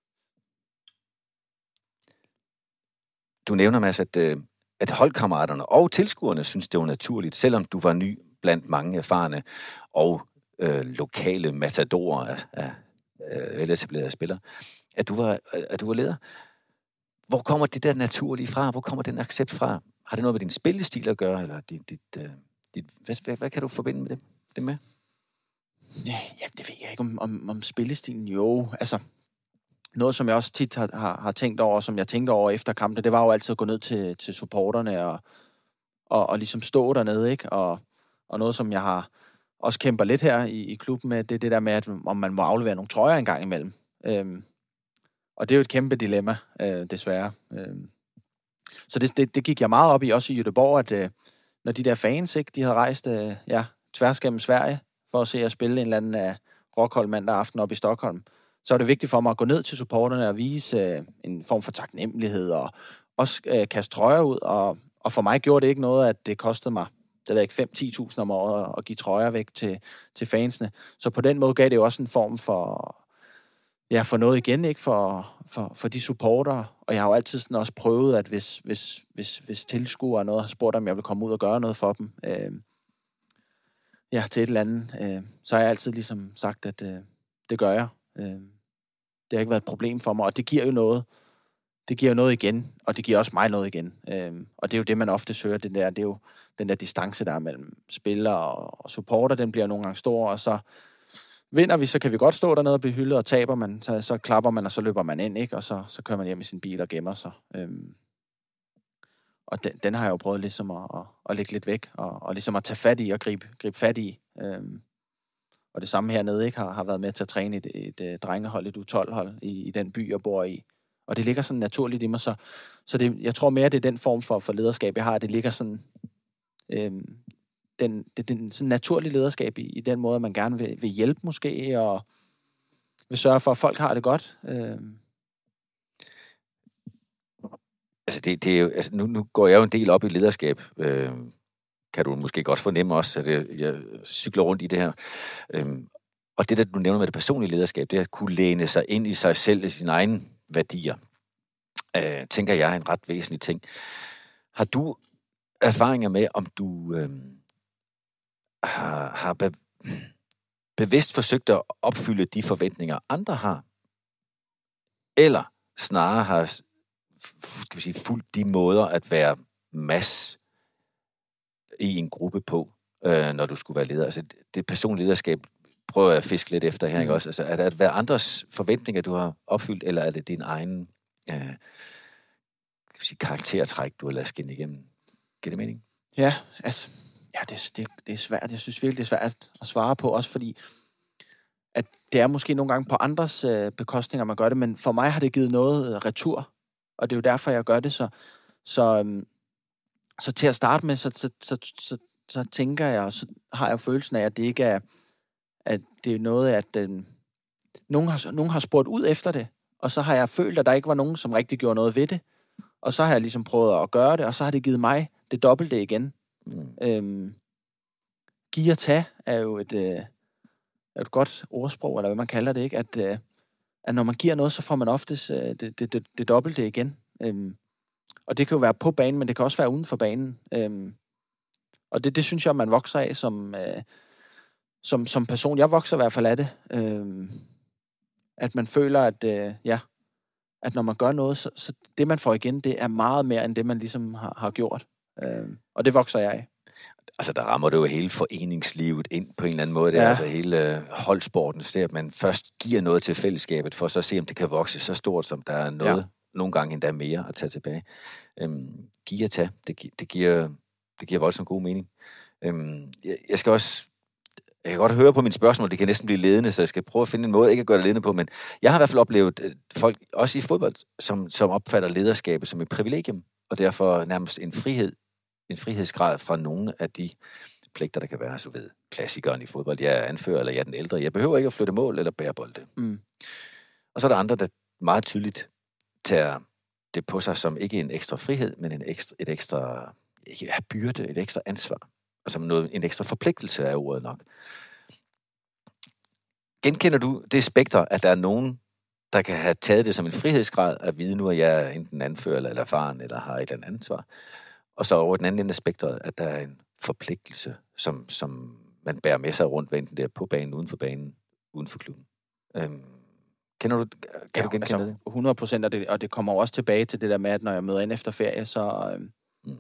Du nævner, Mads, at, at holdkammeraterne og tilskuerne synes, det var naturligt, selvom du var ny blandt mange erfarne og øh, lokale matadorer af, af, af veletablerede spillere, at du, var, at du var leder. Hvor kommer det der naturlige fra? Hvor kommer den accept fra? Har det noget med din spillestil at gøre, eller dit, dit, uh, dit, hvad, hvad, hvad kan du forbinde med det, det med? Ja, ja, det ved jeg ikke om, om, om spillestilen. Jo, altså, noget som jeg også tit har, har, har tænkt over, som jeg tænkte over efter kampen, det var jo altid at gå ned til, til supporterne og, og, og ligesom stå dernede, ikke? Og, og noget, som jeg har også kæmper lidt her i, i klubben med, det er det der med, at om man må aflevere nogle trøjer en gang imellem. Øhm, og det er jo et kæmpe dilemma, øh, desværre. Øhm, Så det, det, det gik jeg meget op i, også i Göteborg, at øh, når de der fans, ikke, de havde rejst øh, ja, tværs gennem Sverige, for at se at spille en eller anden øh, rockhold mandag aften op i Stockholm, så var det vigtigt for mig at gå ned til supporterne og vise øh, en form for taknemmelighed, og også øh, kaste trøjer ud, og, og for mig gjorde det ikke noget, at det kostede mig, det ved ikke, fem til ti tusind om året at give trøjer væk til, til fansene. Så på den måde gav det jo også en form for... Ja, for noget igen, ikke? For, for, for de supportere. Og jeg har jo altid sådan også prøvet, at hvis, hvis, hvis, hvis tilskuere noget har spurgt, om jeg vil komme ud og gøre noget for dem, øh, ja, til et eller andet, øh, så har jeg altid ligesom sagt, at øh, det gør jeg. Øh, det har ikke været et problem for mig, og det giver jo noget. Det giver jo noget igen, og det giver også mig noget igen. Øh, og det er jo det, man ofte søger, den der, det er jo den der distance, der er mellem spiller og, og supporter, den bliver nogle gange stor, og så vinder vi, så kan vi godt stå dernede og blive hyldet, og taber man, så, så klapper man, og så løber man ind, ikke? Og så, så kører man hjem i sin bil og gemmer sig. Øhm, og den, den har jeg jo prøvet ligesom at, at, at lægge lidt væk, og, og ligesom at tage fat i og gribe, gribe fat i. Øhm, og det samme hernede, ikke? Har, har været med til at træne et, et, et drengehold, et U tolv hold i, i den by, jeg bor i. Og det ligger sådan naturligt i mig, så, så det, jeg tror mere, det er den form for, for lederskab, jeg har. Det ligger sådan... Øhm, den, det, den sådan naturlige lederskab i, i den måde, man gerne vil, vil hjælpe måske, og vil sørge for, at folk har det godt. Øh. Altså, det, det er jo, altså nu, nu går jeg jo en del op i lederskab. Øh, kan du måske godt fornemme også, at jeg, jeg cykler rundt i det her. Øh, og det, der du nævner med det personlige lederskab, det er at kunne læne sig ind i sig selv og sine egne værdier, øh, tænker jeg er en ret væsentlig ting. Har du erfaringer med, om du øh, har, har be, bevidst forsøgt at opfylde de forventninger, andre har? Eller snarere har skal vi sige, fulgt de måder at være mas i en gruppe på, øh, når du skulle være leder? Altså, det personlige lederskab prøver jeg at fiske lidt efter her, ikke også? Altså, er det at være andres forventninger, du har opfyldt, eller er det din egen øh, skal vi sige, karaktertræk, du har ladet skinne igennem? Giver det mening? Ja, altså, ja, det, det, det er svært. Jeg synes virkelig, det er svært at svare på, også fordi, at det er måske nogle gange på andres øh, bekostninger, man gør det, men for mig har det givet noget øh, retur, og det er jo derfor, jeg gør det. Så, så, øhm, så til at starte med, så, så, så, så, så tænker jeg, og så har jeg følelsen af, at det ikke er, at det er noget, at øh, nogen, har, nogen har spurgt ud efter det, og så har jeg følt, at der ikke var nogen, som rigtig gjorde noget ved det, og så har jeg ligesom prøvet at gøre det, og så har det givet mig det dobbelte igen. Mm. Øhm, give og tage er jo et, øh, et godt ordsprog, eller hvad man kalder det, ikke? At, øh, at når man giver noget, så får man oftest øh, det, det, det, det dobbelte igen. Øhm, og det kan jo være på banen, men det kan også være uden for banen. Øhm, og det, det synes jeg, man vokser af som, øh, som, som person. Jeg vokser i hvert fald af det. Øhm, at man føler, at, øh, ja, at når man gør noget, så, så det, man får igen, det er meget mere, end det, man ligesom har, har gjort. Øhm, og det vokser jeg af. Altså, der rammer det jo hele foreningslivet ind på en eller anden måde. Det er ja. altså hele holdsporten, det er, at man først giver noget til fællesskabet, for så at se, om det kan vokse så stort, som der er noget, ja. nogle gange endda mere at tage tilbage. Øhm, give og tage, det, gi- det, giver, det giver voldsomt god mening. Øhm, jeg, jeg skal også, jeg kan godt høre på mine spørgsmål, det kan næsten blive ledende, så jeg skal prøve at finde en måde, ikke at gøre det ledende på, men jeg har i hvert fald oplevet øh, folk, også i fodbold, som, som opfatter lederskabet som et privilegium, og derfor nærmest en frihed, en frihedsgrad fra nogle af de pligter, der kan være, så ved klassikeren i fodbold. Jeg er anfører, eller jeg er den ældre. Jeg behøver ikke at flytte mål eller bære bolde. Mm. Og så er der andre, der meget tydeligt tager det på sig som ikke en ekstra frihed, men en ekstra, et ekstra ikke byrde, et ekstra ansvar. Altså noget, en ekstra forpligtelse er ordet nok. Genkender du det spekter, at der er nogen, der kan have taget det som en frihedsgrad, at vide nu, at jeg er enten anfører eller erfaren, eller har et eller andet ansvar? Og så over den anden ende af spektret, at der er en forpligtelse, som, som man bærer med sig rundt, enten det er på banen, uden for banen, uden for klubben. Øhm, kender du, kan ja, du genkende altså, det? hundrede procent, og det, og det kommer også tilbage til det der med, at når jeg møder ind efter ferie, så... Øhm, mm.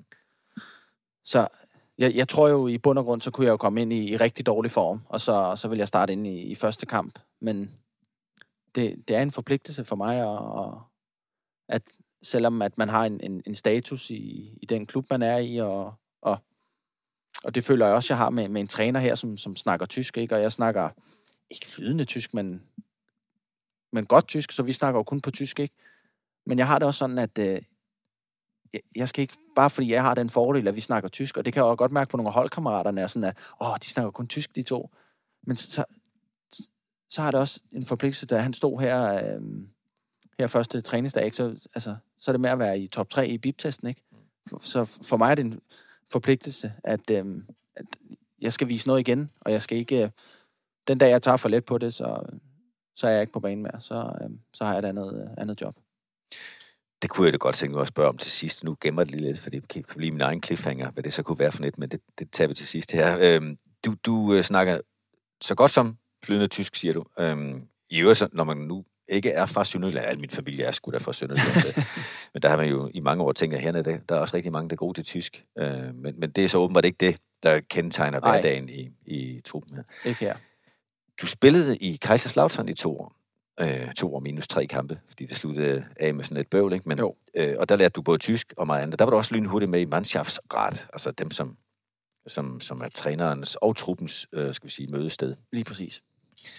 Så jeg, jeg tror jo, i bund og grund, så kunne jeg jo komme ind i, i rigtig dårlig form, og så, så vil jeg starte ind i, i første kamp. Men det, det er en forpligtelse for mig, og, og at selvom at man har en, en, en status i, i den klub, man er i, og, og, og det føler jeg også, jeg har med, med en træner her, som, som snakker tysk, ikke? Og jeg snakker ikke flydende tysk, men, men godt tysk, så vi snakker jo kun på tysk, ikke? Men jeg har det også sådan, at øh, jeg, jeg skal ikke, bare fordi jeg har den fordel, at vi snakker tysk, og det kan jeg jo godt mærke på nogle holdkammerater, når jeg sådan, at åh, de snakker kun tysk, de to. Men så, så har det også en forpligtelse, da han stod her... Øh, her første træningsdag, ikke? Så, altså, så er det med at være i top tre i B I P-testen, ikke? Så for mig er det en forpligtelse, at, øhm, at jeg skal vise noget igen, og jeg skal ikke... Øh, den dag, jeg tager for let på det, så, så er jeg ikke på banen mere. Så, øhm, så har jeg et andet, andet job. Det kunne jeg da godt tænke mig at spørge om til sidst. Nu gemmer det lige lidt, for det kan blive min egen cliffhanger, hvad det så kunne være for net, men det, det tager vi til sidst her. Øhm, du du øh, snakker så godt som flydende tysk, siger du. Øhm, I øvrigt, når man nu ikke er fra Sønderjylland. Al min familie er sgu da fra Sønderjylland. Men der har man jo i mange år tænkt, at herne, der, der er også rigtig mange, der er gode til tysk. Øh, men, men det er så åbenbart ikke det, der kendetegner Ej. hverdagen i, i truppen her. Ikke her. Du spillede i Kaiserslautern i to år. Øh, to år minus tre kampe, fordi det sluttede af med sådan et bøvl, ikke? Men, øh, og der lærte du både tysk og meget andet. Der var du også lynhurtigt med i Mannschaftsrat, altså dem, som, som, som er trænerens og truppens, øh, skal vi sige, mødested. Lige præcis.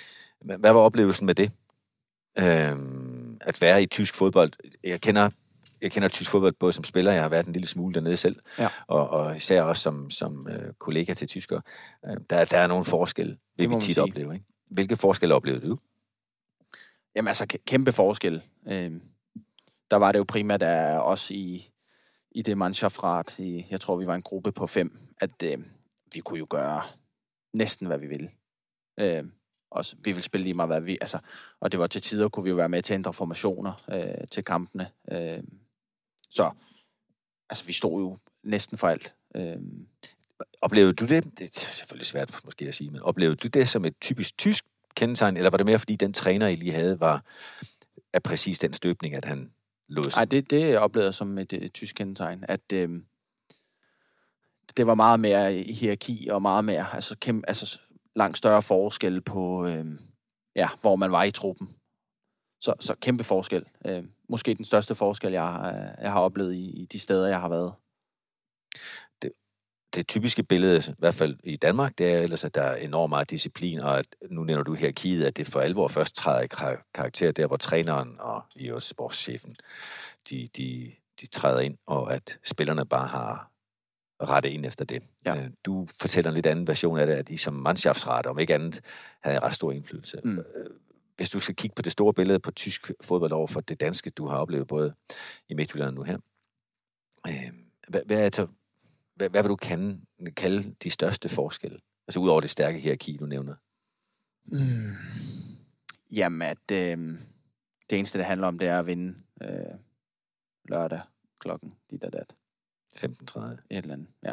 Hvad var oplevelsen med det? Øhm, at være i tysk fodbold. Jeg kender jeg kender tysk fodbold både som spiller, jeg har været en lille smule dernede selv, Ja. og, og især også som, som øh, kollega til tyskere. Øh, der, der er nogle forskelle, vil vi tit sige. opleve. Ikke? Hvilke forskelle oplevede du? Jamen altså, kæmpe forskel. Øh, der var det jo primært af os i, i det Mannschaftsrat, i, jeg tror, vi var en gruppe på fem, at øh, vi kunne jo gøre næsten, hvad vi ville. Øh, også, vi ville spille lige meget, hvad vi... Altså, og det var til tider, kunne vi jo være med til at ændre formationer øh, til kampene. Øh, så, altså, vi stod jo næsten for alt. Øh, Oplevede du det? Det er selvfølgelig svært måske at sige, men oplevede du det som et typisk tysk kendetegn, eller var det mere, fordi den træner, I lige havde, var af præcis den støbning, at han lod sig? Nej, det, det oplevede jeg som et, et tysk kendetegn, at øh, det var meget mere hierarki, og meget mere, altså, kæmpe, altså langt større forskel på, øh, ja, hvor man var i truppen. Så, så kæmpe forskel. Øh, måske den største forskel, jeg, jeg har oplevet i, i de steder, jeg har været. Det, det typiske billede, i hvert fald i Danmark, det er ellers, at der er enormt meget disciplin, og at, nu nævner du hierarkiet, at det for alvor først træder i karakter der, hvor træneren og i også sportschefen, de, de, de træder ind, og at spillerne bare har rettet ind efter det. Ja. Du fortæller en lidt anden version af det, at I som Mannschaftsrat, om ikke andet, havde en ret stor indflydelse. Mm. Hvis du skal kigge på det store billede på tysk fodbold over for det danske, du har oplevet både i Midtjylland og nu her, hvad, hvad, er det, hvad, hvad vil du kan, kalde de største forskelle? Altså ud over det stærke hierarki, du nævner. Mm. Jamen, at øh, det eneste, det handler om, det er at vinde øh, lørdag klokken dit og dat. femten tredive. Et eller andet, ja.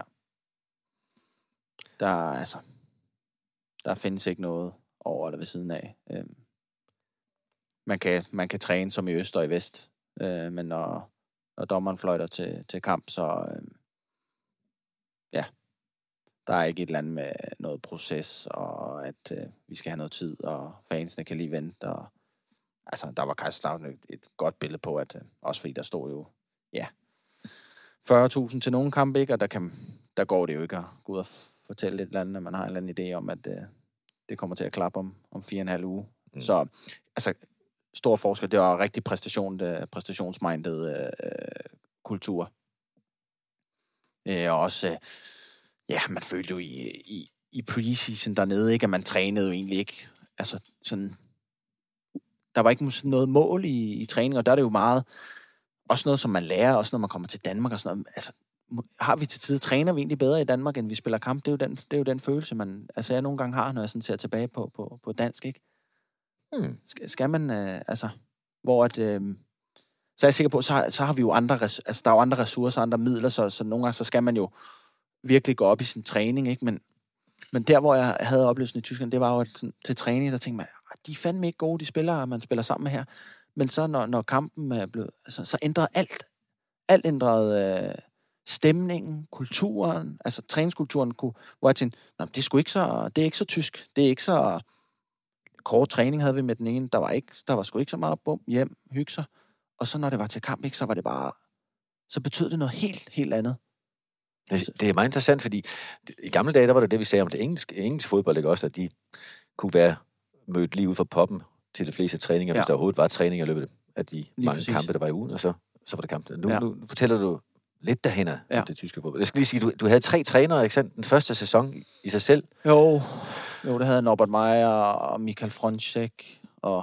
Der, altså, der findes ikke noget over eller ved siden af. Øh, man, kan, man kan træne som i øst og i vest, øh, men når, når dommeren fløjter til, til kamp, så øh, ja, der er ikke et eller andet med noget proces, og at øh, vi skal have noget tid, og fansene kan lige vente. Og, altså, der var Kaiserslautern et, et godt billede på, at øh, også fordi der stod jo, ja, fyrre tusind til nogle kampe, ikke? Og der, kan, der går det jo ikke at gå ud og fortælle et eller andet, at man har en eller anden idé om, at øh, det kommer til at klappe om, om fire og en halv uge. Mm. Så, altså, stor forskel. Det var rigtig præstation, det, præstationsmindet øh, kultur. Øh, og også, øh, ja, man følte jo i, i, i preseason dernede, ikke, at man trænede jo egentlig ikke. Altså, sådan, der var ikke noget mål i, i træning, og der er det jo meget, også noget, som man lærer, også når man kommer til Danmark og sådan noget. Altså, har vi til tid, træner vi egentlig bedre i Danmark, end vi spiller kamp? Det er jo den, det er jo den følelse, man, altså jeg nogle gange har, når jeg sådan ser tilbage på, på, på dansk, ikke? Hmm. Skal, skal man, øh, altså, hvor at, øh, så er jeg sikker på, så, så har vi jo andre, altså der er jo andre ressourcer, andre midler, så, så nogle gange, så skal man jo virkelig gå op i sin træning, ikke? Men, men der, hvor jeg havde oplevelsen i Tyskland, det var jo, at sådan, til træning, der tænkte man, de er fandme ikke gode, de spillere, man spiller sammen med her. Men så, når, når kampen er blevet, altså, så ændrede alt. Alt ændrede øh, stemningen, kulturen, altså træningskulturen, kunne, hvor jeg tænkte, nej, det er sgu ikke så, det er ikke så tysk, det er ikke så kort træning havde vi med den ene, der var ikke, der var sgu ikke så meget bum, hjem, hygge sig. Og så når det var til kamp, ikke, så var det bare, så betød det noget helt, helt andet. Det, det er meget interessant, fordi i gamle dage, der var det det, vi sagde om det engelske, engelske fodbold, ikke også, at de kunne være mødt lige ud fra poppen til de fleste træninger, ja. Hvis der overhovedet var træninger i løbet af de lige mange præcis. Kampe, der var i ugen, og så, så var det kamp. Nu, ja. nu, nu fortæller du lidt derhen af ja. Det tyske fodbold. Jeg skal lige sige, du, du havde tre trænere, ikke sandt? Den første sæson i sig selv. Jo, jo det havde Norbert Meyer og Michael Fronczek og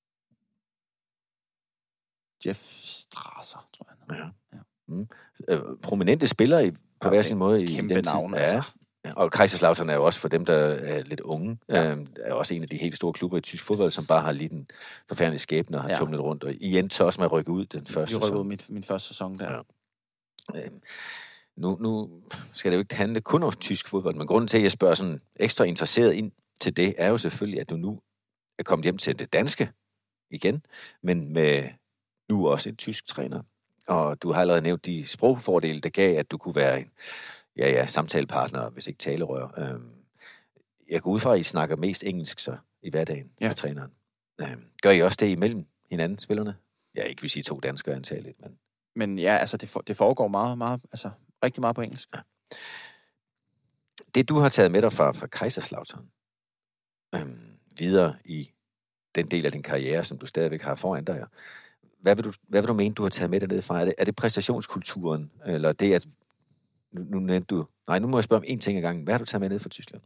Jeff Strasser, tror jeg. Ja. Ja. Mm. Øh, prominente spillere i, på okay. hver sin måde. Kæmpe i den navn, ja. altså. Og Kaiserslautern er jo også for dem, der er lidt unge. Ja. Øhm, er også en af de helt store klubber i tysk fodbold, som bare har lidt en forfærdelig skæbne og har ja. tumlet rundt. Og I endte så også med at rykke ud den første sæson. Vi rykkede ud min, min første sæson der. Ja. Øhm, nu, nu skal det jo ikke handle kun om tysk fodbold, men grunden til, at jeg spørger sådan ekstra interesseret ind til det, er jo selvfølgelig, at du nu er kommet hjem til det danske igen, men med nu også en tysk træner. Og du har allerede nævnt de sprogfordele, der gav, at du kunne være en ja, ja, samtalepartner, hvis ikke talerør. Øhm, jeg går ud fra, at I snakker mest engelsk så i hverdagen ja. Med træneren. Øhm, gør I også det imellem hinanden, spillerne? Ja, ikke hvis I to danskere antageligt, men... Men ja, altså det, for, det foregår meget, meget, altså rigtig meget på engelsk. Ja. Det, du har taget med dig fra, fra Kaiserslautern, øhm, videre i den del af din karriere, som du stadigvæk har foran dig, hvad vil, du, hvad vil du mene, du har taget med dernede fra? Er det, er det præstationskulturen, eller det, at... Nu, nu nævnte du... Nej, nu må jeg spørge om en ting ad gangen. Hvad har du taget med ned fra Tyskland?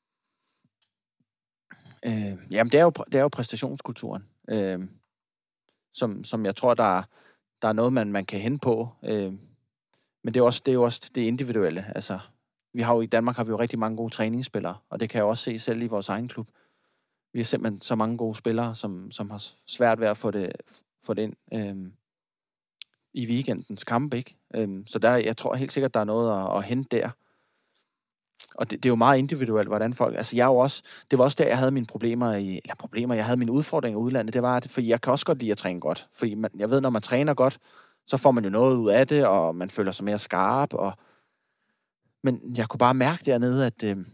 Øh, jamen, det er, jo, det er jo præstationskulturen, øh, som, som jeg tror, der er, der er noget, man, man kan hente på. Øh, men det er, også, det er jo også det individuelle. Altså, vi har jo, i Danmark har vi jo rigtig mange gode træningsspillere, og det kan jeg også se selv i vores egen klub. Vi har simpelthen så mange gode spillere, som, som har svært ved at få det, få det ind øh, i weekendens kamp, ikke? Øh, så der, jeg tror helt sikkert, der er noget at, at hente der. Og det, det er jo meget individuelt, hvordan folk... Altså, jeg er jo også... Det var også der, jeg havde mine problemer i... Eller problemer, jeg havde mine udfordringer i udlandet. Det var, at, fordi jeg kan også godt lide at træne godt. Fordi man, jeg ved, når man træner godt, så får man jo noget ud af det, og man føler sig mere skarp, og... Men jeg kunne bare mærke dernede, at... Øh,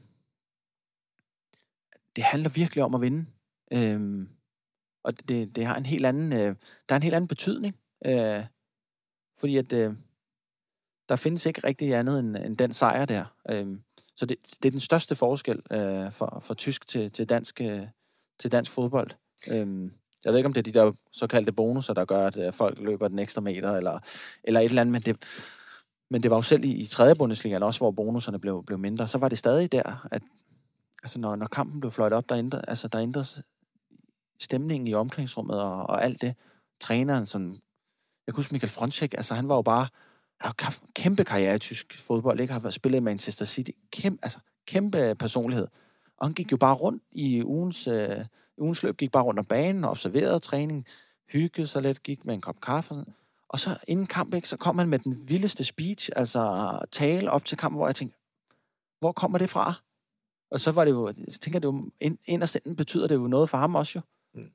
det handler virkelig om at vinde. Øh, og det, det har en helt anden... Øh, der er en helt anden betydning. Øh, fordi at... Øh, der findes ikke rigtig andet end, end den sejr der. Øh, Så det, det er den største forskel øh, fra, fra tysk til, til, dansk, øh, til dansk fodbold. Øhm, jeg ved ikke, om det er de der såkaldte bonusser, der gør, at øh, folk løber den ekstra meter, eller, eller et eller andet, men det, men det var jo selv i, i tredje Bundesliga, også hvor bonuserne blev, blev mindre, så var det stadig der, at altså, når, når kampen blev fløjtet op, der ændrede, altså, der ændrede stemningen i omklædningsrummet og, og alt det. Træneren, sådan, jeg kunne huske Michael Fronzek, altså han var jo bare har kæmpe karriere i tysk fodbold, ikke? Har været spillet i Manchester City. Kæmpe, altså, kæmpe personlighed. Og han gik jo bare rundt i ugens, øh, ugens løb, gik bare rundt om banen og observerede træning, hyggede sig lidt, gik med en kop kaffe. Og så inden kamp, ikke, så kom han med den vildeste speech, altså tale op til kampen, hvor jeg tænkte, hvor kommer det fra? Og så var det jo, jeg tænker, det jo, inderst inden betyder det jo noget for ham også jo. Mm.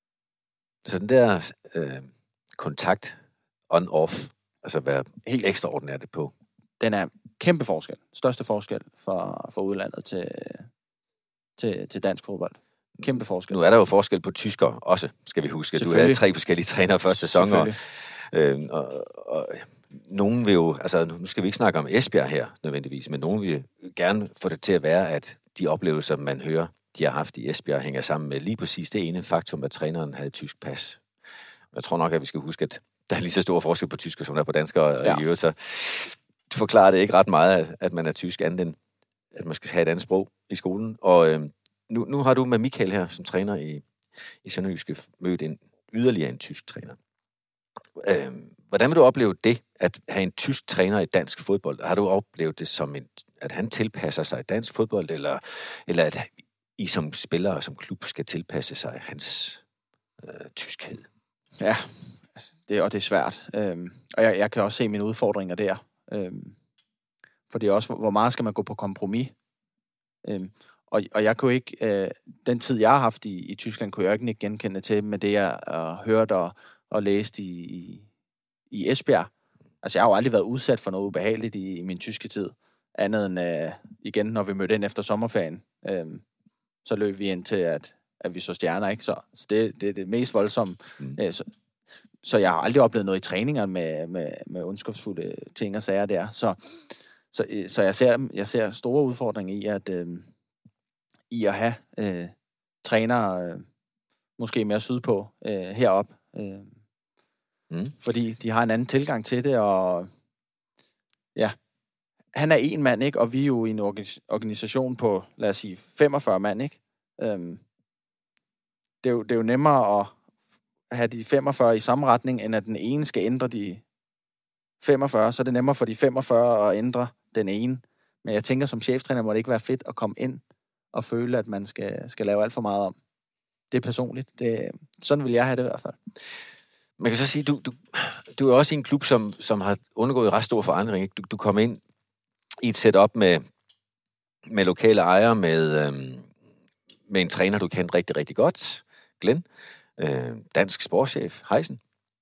Så den der øh, kontakt on-off, altså være helt ekstraordinært på. Den er kæmpe forskel. Største forskel fra, fra udlandet til, til, til dansk fodbold. Kæmpe forskel. Nu er der jo forskel på tysker også, skal vi huske. Du havde tre forskellige trænere første sæson. Og, øh, og, og nogen vil jo, altså nu skal vi ikke snakke om Esbjerg her nødvendigvis, men nogen vil gerne få det til at være, at de oplevelser, man hører, de har haft i Esbjerg, hænger sammen med lige præcis det ene faktum, at træneren havde tysk pas. Jeg tror nok, at vi skal huske, at der er lige så stor forskel på tysker, som der er på dansker, og ja. I øvrigt, så forklarer det ikke ret meget, at man er tysk, andet end at man skal have et andet sprog i skolen. Og øh, nu, nu har du med Michael her, som træner i, i Sønderjyske, mødt en yderligere en tysk træner. Øh, hvordan vil du opleve det, at have en tysk træner i dansk fodbold? Har du oplevet det som, en, at han tilpasser sig i dansk fodbold, eller, eller at I som spillere og som klub skal tilpasse sig hans øh, tyskhed? Ja, det, og det er svært. Øhm, og jeg, jeg kan også se mine udfordringer der. Øhm, for det er også, hvor meget skal man gå på kompromis? Øhm, og, og jeg kunne ikke, øh, den tid jeg har haft i, i Tyskland, kunne jeg ikke ikke genkende til med det, jeg har hørt og, og læst i, i, i Esbjerg. Altså, jeg har jo aldrig været udsat for noget ubehageligt i, i min tyske tid. Andet end, øh, igen, når vi mødte ind efter sommerferien, øh, så løb vi ind til, at, at vi så stjerner, ikke? Så, så det, det er det mest voldsomme. Mm. Øh, så, Så jeg har aldrig oplevet noget i træninger med, med, med ondskabsfulde ting og sager der. Så, så, så jeg, ser, jeg ser store udfordringer i at, øh, i at have øh, trænere øh, måske mere sydpå øh, herop. Øh, mm. Fordi de har en anden tilgang til det, og ja, han er en mand, ikke? Og vi er jo i en organisation på, lad os sige, femogfyrre mand, ikke? Øh, det, er jo, det er jo nemmere at have de femogfyrre i samme retning, end at den ene skal ændre de femogfyrre, så er det nemmere for de femogfyrre at ændre den ene. Men jeg tænker, som cheftræner må det ikke være fedt at komme ind og føle, at man skal, skal lave alt for meget om. Det er personligt. Det, sådan vil jeg have det i hvert fald. Man kan så sige, du, du, du er også i en klub, som, som har undergået ret stor forandring. Du, du kom ind i et setup med, med lokale ejere, med, øhm, med en træner, du kendte rigtig, rigtig godt, Glenn, øh, dansk sportschef, Heisen,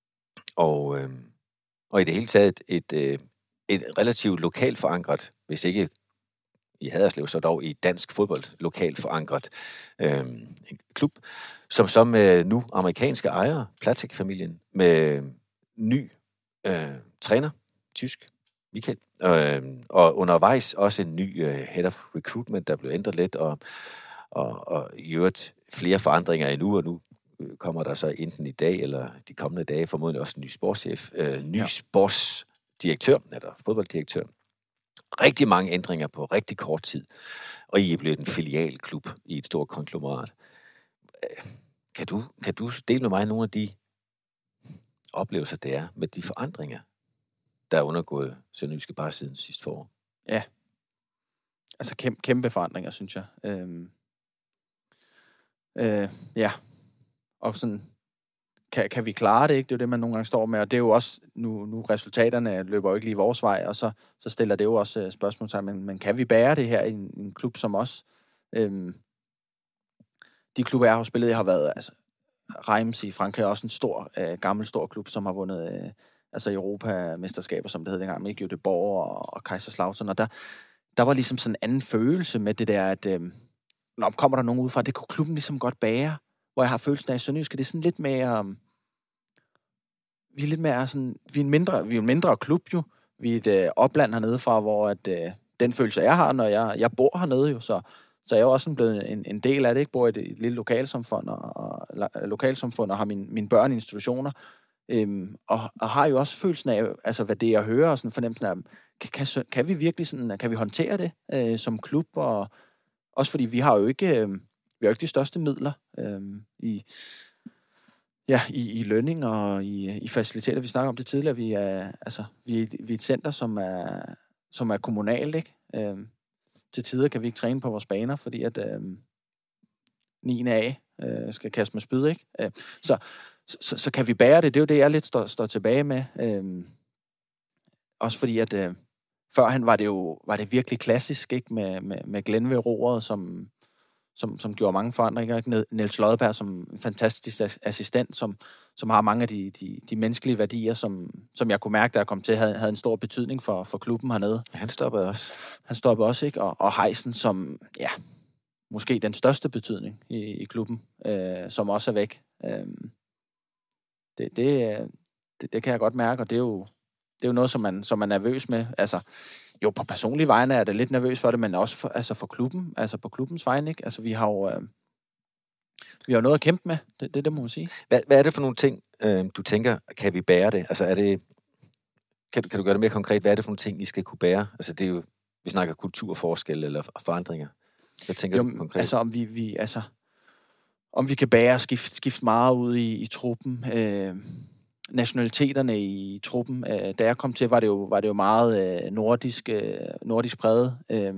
og, øh, og i det hele taget et, et, et relativt lokalt forankret, hvis ikke i Haderslev, så dog i dansk fodbold, lokalt forankret øh, klub, som så med nu amerikanske ejere, Platek-familien, med ny øh, træner, tysk, Michael, øh, og undervejs også en ny øh, head of recruitment, der blev ændret lidt, og, og, og i øvrigt flere forandringer endnu, og nu kommer der så enten i dag, eller de kommende dage, formodentlig også en ny sportschef, øh, ny Ja. sportsdirektør, eller fodbolddirektør. Rigtig mange ændringer på rigtig kort tid, og I er blevet en filialklub i et stort konglomerat. Kan du, kan du dele med mig nogle af de oplevelser, det er med de forandringer, der er undergået Sønderjyske bare siden sidste forår? Ja. Altså kæmpe, kæmpe forandringer, synes jeg. Øhm. Øh, ja. Og sådan, kan, kan vi klare det, ikke? Det er jo det, man nogle gange står med, og det er jo også, nu, nu resultaterne løber jo ikke lige vores vej, og så, så stiller det jo også uh, spørgsmål til, men, men kan vi bære det her i en, en klub som os? Øhm. De klubber, jeg har spillet, jeg har været, altså, Reims i Frankrig er også en stor, øh, gammel, stor klub, som har vundet øh, altså Europa-mesterskaber, som det hed dengang, med Göteborg og, og Kaiserslautern, og der, der var ligesom sådan en anden følelse med det der, at øh, når kommer der nogen udefra, det kunne klubben ligesom godt bære, hvor jeg har følelsen af, at Sønderjyske, det er sådan lidt mere, um, vi er lidt mere sådan, vi er en mindre, vi er en mindre klub jo, vi er et øh, opland hernede fra, hvor at, øh, den følelse, jeg har, når jeg, jeg bor hernede jo, så Så jeg er jo også blevet en, en del af det, ikke? Bor i et, et lille lokalsamfund og, og, lokalsamfund og har mine, mine børn i institutioner. Øhm, og, og har jo også følelsen af, altså hvad det jeg hører, og sådan fornemmelsen af, kan, kan, kan vi virkelig sådan, kan vi håndtere det øh, som klub? Og også fordi vi har jo ikke, øh, vi har jo ikke de største midler øh, i, ja, i, i lønning og i, i faciliteter. Vi snakker om det tidligere. Vi er, altså, vi er, vi er et center, som er, som er kommunalt, ikke? Øh, Til tider kan vi ikke træne på vores baner, fordi at øh, niende A øh, skal kaste med spyd, ikke? Øh, så, så, så kan vi bære det. Det er jo det, jeg lidt står, står tilbage med. Øh, også fordi, at øh, førhen var det jo var det virkelig klassisk, ikke? Med, med, med Glenn ved roret, som, som, som gjorde mange forandringer. Ikke? Niels Lodberg som en fantastisk assistent, som, som har mange af de, de, de menneskelige værdier, som, som jeg kunne mærke, da jeg kom til, havde, havde en stor betydning for, for klubben hernede. Han stoppede også. Han stoppede også, ikke? Og, og Heisen, som, ja, måske den største betydning i, i klubben, øh, som også er væk. Øh, det, det, det, det kan jeg godt mærke, og det er jo, det er jo noget, som man, som man er nervøs med. Altså, jo, på personlige vegne er det lidt nervøs for det, men også for, altså for klubben, altså på klubbens vegne, ikke? Altså, vi har jo, øh, vi har noget at kæmpe med, det, det, det må man sige. Hvad, hvad er det for nogle ting, øh, du tænker, kan vi bære det? Altså, er det, kan, kan du gøre det mere konkret? Hvad er det for nogle ting, I skal kunne bære? Altså, det er jo, vi snakker kulturforskel eller forandringer. Hvad tænker jo, du konkret? Altså, om vi, vi, altså, om vi kan bære skifte skift meget ud i, i truppen, øh, nationaliteterne i truppen. Øh, da jeg kom til, var det jo, var det jo meget øh, nordisk, øh, nordisk præget. Øh,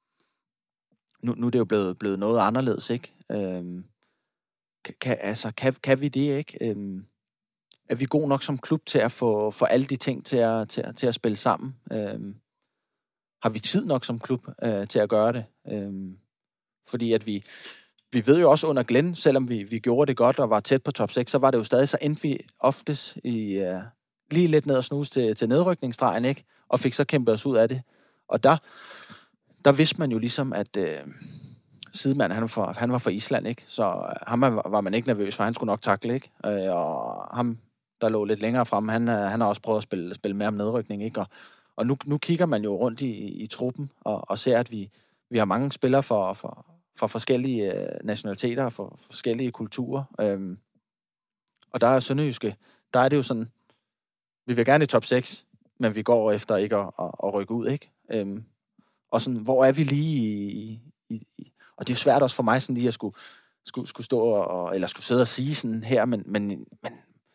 nu, nu er det jo blevet, blevet noget anderledes, ikke? Øh, kan, altså, kan, kan vi det, ikke? Øh, er vi gode nok som klub til at få, få alle de ting til at, til, til at spille sammen? Øh, har vi tid nok som klub øh, til at gøre det? Øh, fordi at vi... Vi ved jo også under Glenn, selvom vi, vi gjorde det godt og var tæt på top seks, så var det jo stadig, så endte vi oftest i, uh, lige lidt ned og snuse til, til nedrykningsstregen, ikke? Og fik så kæmpet os ud af det. Og der, der vidste man jo ligesom, at uh, sidemanden, han var, fra, han var fra Island, ikke? Så ham var, var man ikke nervøs for, han skulle nok takle, ikke? Uh, og ham, der lå lidt længere fremme, han, uh, han har også prøvet at spille, spille mere om nedrykning, ikke? Og, og nu, nu kigger man jo rundt i, i truppen og, og ser, at vi, vi har mange spillere for... for fra forskellige øh, nationaliteter og for forskellige kulturer. Øhm, og der er Sønderjyske, der er det jo sådan, vi vil gerne i top seks, men vi går efter ikke at, at, at rykke ud, ikke? Øhm, og sådan, hvor er vi lige i, i, i... Og det er jo svært også for mig sådan lige at skulle, skulle, skulle stå og, eller skulle sidde og sige sådan her, men, men, men,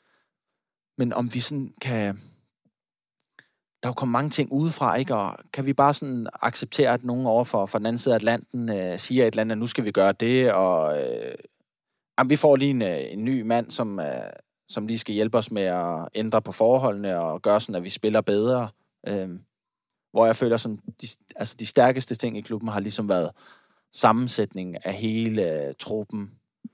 men om vi sådan kan... Der er jo kommet mange ting udefra, ikke? Og kan vi bare sådan acceptere, at nogen over for, for den anden side af Atlanten øh, siger et eller andet, at nu skal vi gøre det, og øh, jamen, vi får lige en, en ny mand, som, øh, som lige skal hjælpe os med at ændre på forholdene og gøre sådan, at vi spiller bedre. Øh, hvor jeg føler sådan, de, altså de stærkeste ting i klubben har ligesom været sammensætningen af hele øh, truppen.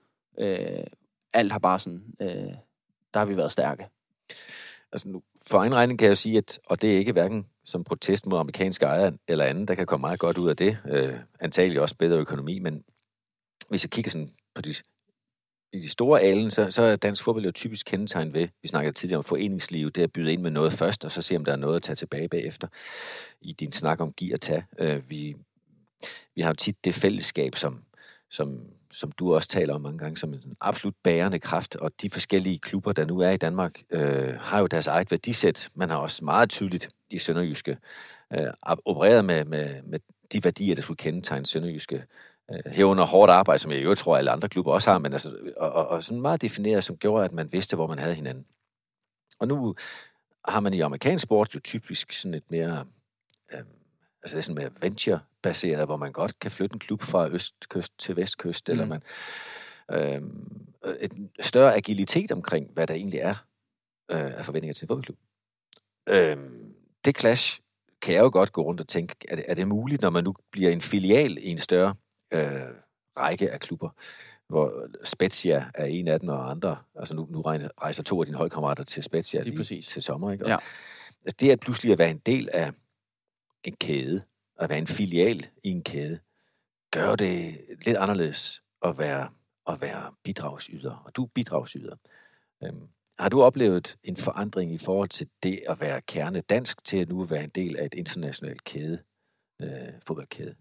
Øh, alt har bare sådan, øh, der har vi været stærke. Altså nu, for egen regning kan jeg jo sige, at, og det er ikke hverken som protest mod amerikanske ejere eller andet, der kan komme meget godt ud af det. Øh, antageligt også bedre økonomi, men hvis jeg kigger sådan på de, i de store alen, så, så er dansk fodbold jo typisk kendetegn ved, vi snakkede tidligere om foreningslivet, det at byde ind med noget først, og så se, om der er noget at tage tilbage bagefter. I din snak om giv og tag. Øh, vi, vi har jo tit det fællesskab, som, som, som du også taler om mange gange, som en absolut bærende kraft, og de forskellige klubber, der nu er i Danmark, øh, har jo deres eget værdisæt. Man har også meget tydeligt i Sønderjyske øh, opereret med, med, med de værdier, der skulle kendetegne Sønderjyske. Øh, herunder hårdt arbejde, som jeg jo tror, alle andre klubber også har, men altså, og, og, og sådan meget defineret, som gjorde, at man vidste, hvor man havde hinanden. Og nu har man i amerikansk sport jo typisk sådan et mere, øh, altså det er sådan mere venture-baseret, hvor man godt kan flytte en klub fra østkyst til vestkyst, mm. eller man øh, et større agilitet omkring, hvad der egentlig er øh, af forventninger til en fodboldklub. Øh, det clash kan jeg jo godt gå rundt og tænke, er det, er det muligt, når man nu bliver en filial i en større øh, række af klubber, hvor Spezia er en af dem, og andre, altså nu, nu rejser to af dine holdkammerater til Spezia lige lige til sommer, ikke? Og ja. Det at pludselig at være en del af en kæde, at være en filial i en kæde, gør det lidt anderledes at være, at være bidragsyder, og du er bidragsyder. Øhm, har du oplevet en forandring i forhold til det at være kerne dansk, til at nu være en del af et internationalt kæde, øh, fodboldkæde?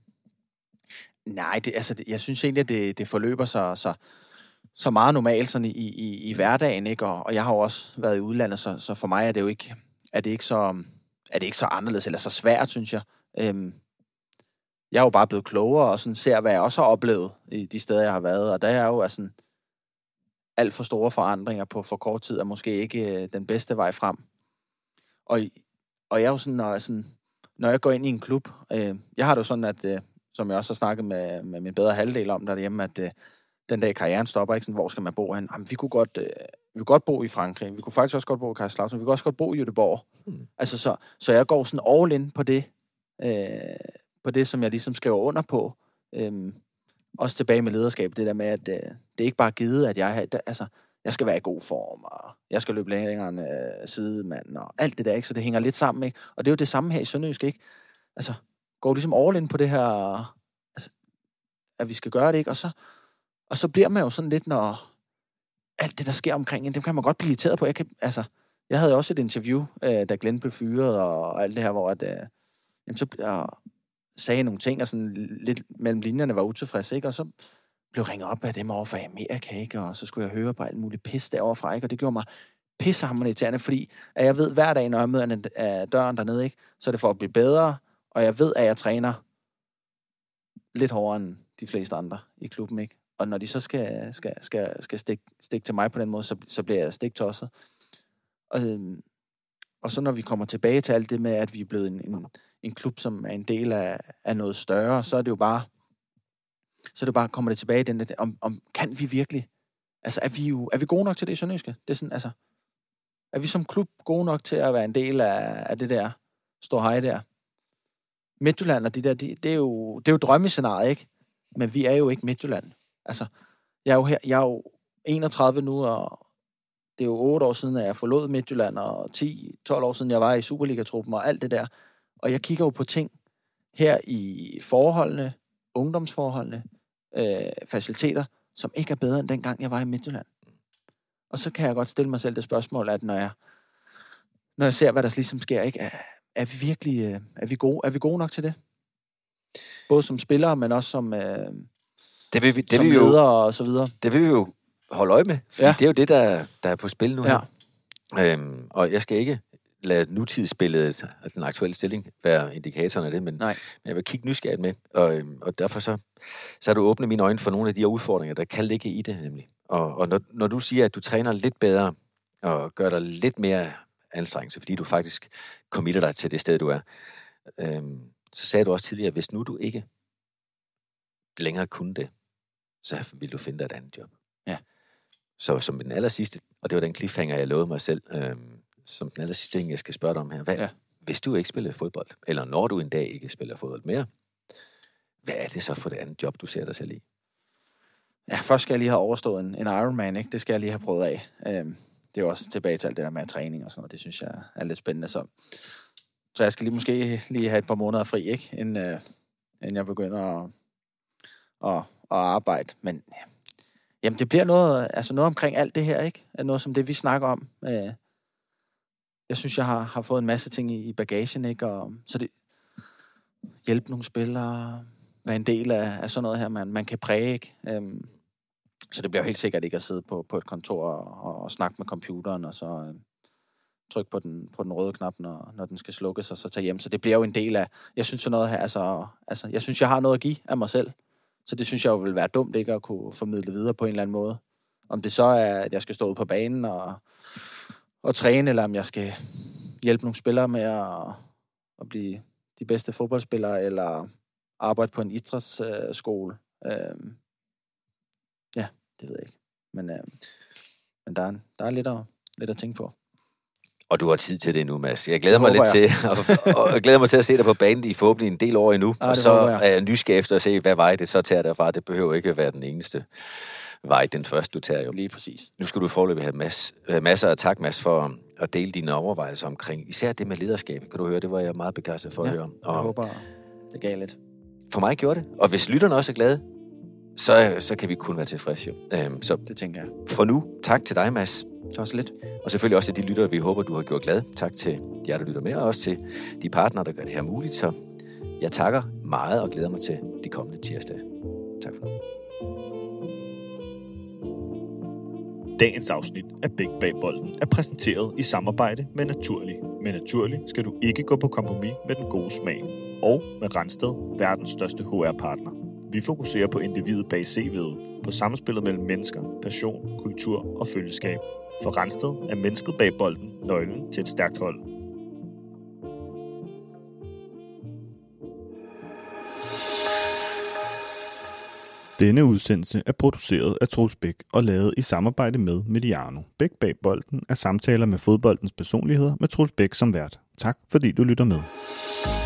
Nej, det, altså, det, jeg synes egentlig, at det, det forløber sig så, så meget normalt sådan i, i, i hverdagen, ikke? Og, og jeg har jo også været i udlandet, så, så for mig er det jo ikke, er det ikke så, er det ikke så anderledes eller så svært, synes jeg. Øhm, jeg er jo bare blevet klogere og sådan ser, hvad jeg også har oplevet i de steder, jeg har været, og der er jo altså alt for store forandringer på for kort tid, er måske ikke øh, den bedste vej frem. Og, og jeg er jo sådan, når jeg, sådan, når jeg går ind i en klub, øh, jeg har det jo sådan, at øh, som jeg også har snakket med, med min bedre halvdel om derhjemme, at øh, den dag karrieren stopper, ikke sådan, hvor skal man bo hen? Jamen, vi kunne godt, øh, vi kunne godt bo i Frankrig, vi kunne faktisk også godt bo i Kaiserslautern, vi kunne også godt bo i Göteborg. Hmm. Altså, så, så jeg går sådan all in på det, øh, på det, som jeg ligesom skriver under på. Øh, også tilbage med lederskab, det der med, at øh, det er ikke bare givet, at jeg, der, altså, jeg skal være i god form, og jeg skal løbe længere end øh, sidemand, og alt det der, ikke? Så det hænger lidt sammen, ikke? Og det er jo det samme her i Sønderjysk, ikke? Altså, går ligesom all in på det her, altså, at vi skal gøre det, ikke? Og så, og så bliver man jo sådan lidt, når alt det, der sker omkring en, det kan man godt blive irriteret på. Jeg, kan, altså, jeg havde også et interview, øh, da Glenn blev fyret, og, og alt det her, hvor at, øh, jamen, så øh, sagde nogle ting, og sådan lidt mellem linjerne var utilfreds, ikke? Og så blev ringet op af dem over fra Amerika, ikke? Og så skulle jeg høre på alt muligt pis derovre fra, ikke? Og det gjorde mig pissehammerende irriterende, fordi at jeg ved hver dag, når jeg møder døren dernede, ikke? Så er det for at blive bedre, og jeg ved, at jeg træner lidt hårdere end de fleste andre i klubben, ikke? Og når de så skal, skal, skal, skal stikke, stikke til mig på den måde, så, så bliver jeg stiktosset. Og, og så når vi kommer tilbage til alt det med, at vi er blevet en, en, en klub, som er en del af, af noget større, så er det jo bare, så er det bare, kommer det tilbage i den der, om, om kan vi virkelig, altså er vi jo, er vi gode nok til det i Sønderjyske? Det er sådan, altså, er vi som klub gode nok til at være en del af, af det der stå hej der? Midtjylland og de der, de, det er jo, det er jo drømmescenariet, ikke? Men vi er jo ikke Midtjylland. Altså, jeg er jo her, jeg er jo enogtredive nu, og det er jo otte år siden, at jeg forlod Midtjylland, og ti tolv år siden, jeg var i Superliga-truppen, og alt det der. Og jeg kigger jo på ting her i forholdene, ungdomsforholdene, øh, faciliteter, som ikke er bedre end dengang, jeg var i Midtjylland. Og så kan jeg godt stille mig selv det spørgsmål, at når jeg, når jeg ser, hvad der ligesom sker, ikke, er, er vi virkelig, er vi gode, er vi gode nok til det? Både som spillere, men også som, øh, det vil vi, det som vil ledere jo, og så videre. Det vil vi jo holde øje med, fordi ja. Det er jo det, der, der er på spil nu ja. her. Øhm, og jeg skal ikke lade nutidsbilledet, altså den aktuelle stilling, være indikatoren af det, men, men jeg vil kigge nysgerrigt med, og, og derfor så, så har du åbnet mine øjne for nogle af de her udfordringer, der kan ligge i det, nemlig. Og, og når, når du siger, at du træner lidt bedre, og gør dig lidt mere anstrengelse, fordi du faktisk committer dig til det sted, du er, øhm, så sagde du også tidligere, at hvis nu du ikke længere kunne det, så vil du finde dig et andet job. Ja. Så som den aller sidste, og det var den cliffhanger, jeg lovede mig selv, øhm, som den aller sidste ting, jeg skal spørge dig om her. Hvad, ja. Hvis du ikke spiller fodbold, eller når du en dag ikke spiller fodbold mere, hvad er det så for det andet job, du ser dig selv i? Ja, først skal jeg lige have overstået en, en Ironman, ikke? Det skal jeg lige have prøvet af. Øhm, det er jo også tilbage til alt det der med træning og sådan noget. Det synes jeg er lidt spændende. Så, så jeg skal lige måske lige have et par måneder fri, ikke? Inden, øh, inden jeg begynder at, at, at arbejde. Men jamen, det bliver noget, altså noget omkring alt det her, ikke? Noget som det, vi snakker om. Øh, jeg synes, jeg har, har fået en masse ting i, i bagagen, ikke? Og, så det hjælpe nogle spillere, være en del af, af sådan noget her, man, man kan præge, ikke? Øhm, så det bliver jo helt sikkert ikke at sidde på, på et kontor og, og snakke med computeren, og så øh, trykke på den, på den røde knap, når, når den skal slukkes, og så tage hjem. Så det bliver jo en del af, jeg synes sådan noget her, altså, altså jeg synes, jeg har noget at give af mig selv. Så det synes jeg jo vil være dumt, ikke at kunne formidle videre på en eller anden måde. Om det så er, at jeg skal stå ude på banen og, og træne, eller om jeg skal hjælpe nogle spillere med at, at blive de bedste fodboldspillere, eller arbejde på en idrætsskole. Øh, ja, det ved jeg ikke. Men, øh, men der, er, der er lidt at, lidt at tænke på. Og du har tid til det nu, Mads. Jeg glæder mig lidt jeg. til, og, og jeg glæder mig til at se dig på banen i forhåbentlig en del år endnu. Ah, og så er jeg nysgerrig efter at se, hvad vej det så tager derfra. Det behøver ikke være den eneste vej, den første du tager jo. Lige præcis. Nu skal du foreløbig have mas- masser af tak, Mads, for at dele dine overvejelser omkring. Især det med lederskab, kan du høre. Det var jeg meget begejstret for ja, at høre. Og jeg håber, det gav lidt. For mig gjorde det. Og hvis lytterne også er glade, så, så kan vi kun være tilfredse. Øhm, så det tænker jeg. For nu, tak til dig, Mads. Det var så lidt. Og selvfølgelig også til de lyttere, vi håber, du har gjort glad. Tak til jer, der lytter med, og også til de partnere, der gør det her muligt. Så jeg takker meget og glæder mig til de kommende tirsdage. Tak for det. Dagens afsnit af Bæk Bag Bolden er præsenteret i samarbejde med Naturlig. Med Naturlig skal du ikke gå på kompromis med den gode smag. Og med Rensted, verdens største H R-partner. Vi fokuserer på individet bag C V'et, på samspillet mellem mennesker, passion, kultur og følgeskab. For Rensted er mennesket bag bolden nøglen til et stærkt hold. Denne udsendelse er produceret af Troels Bæk og lavet i samarbejde med Mediano. Bæk Bag Bolden er samtaler med fodboldens personligheder med Troels Bæk som vært. Tak fordi du lytter med.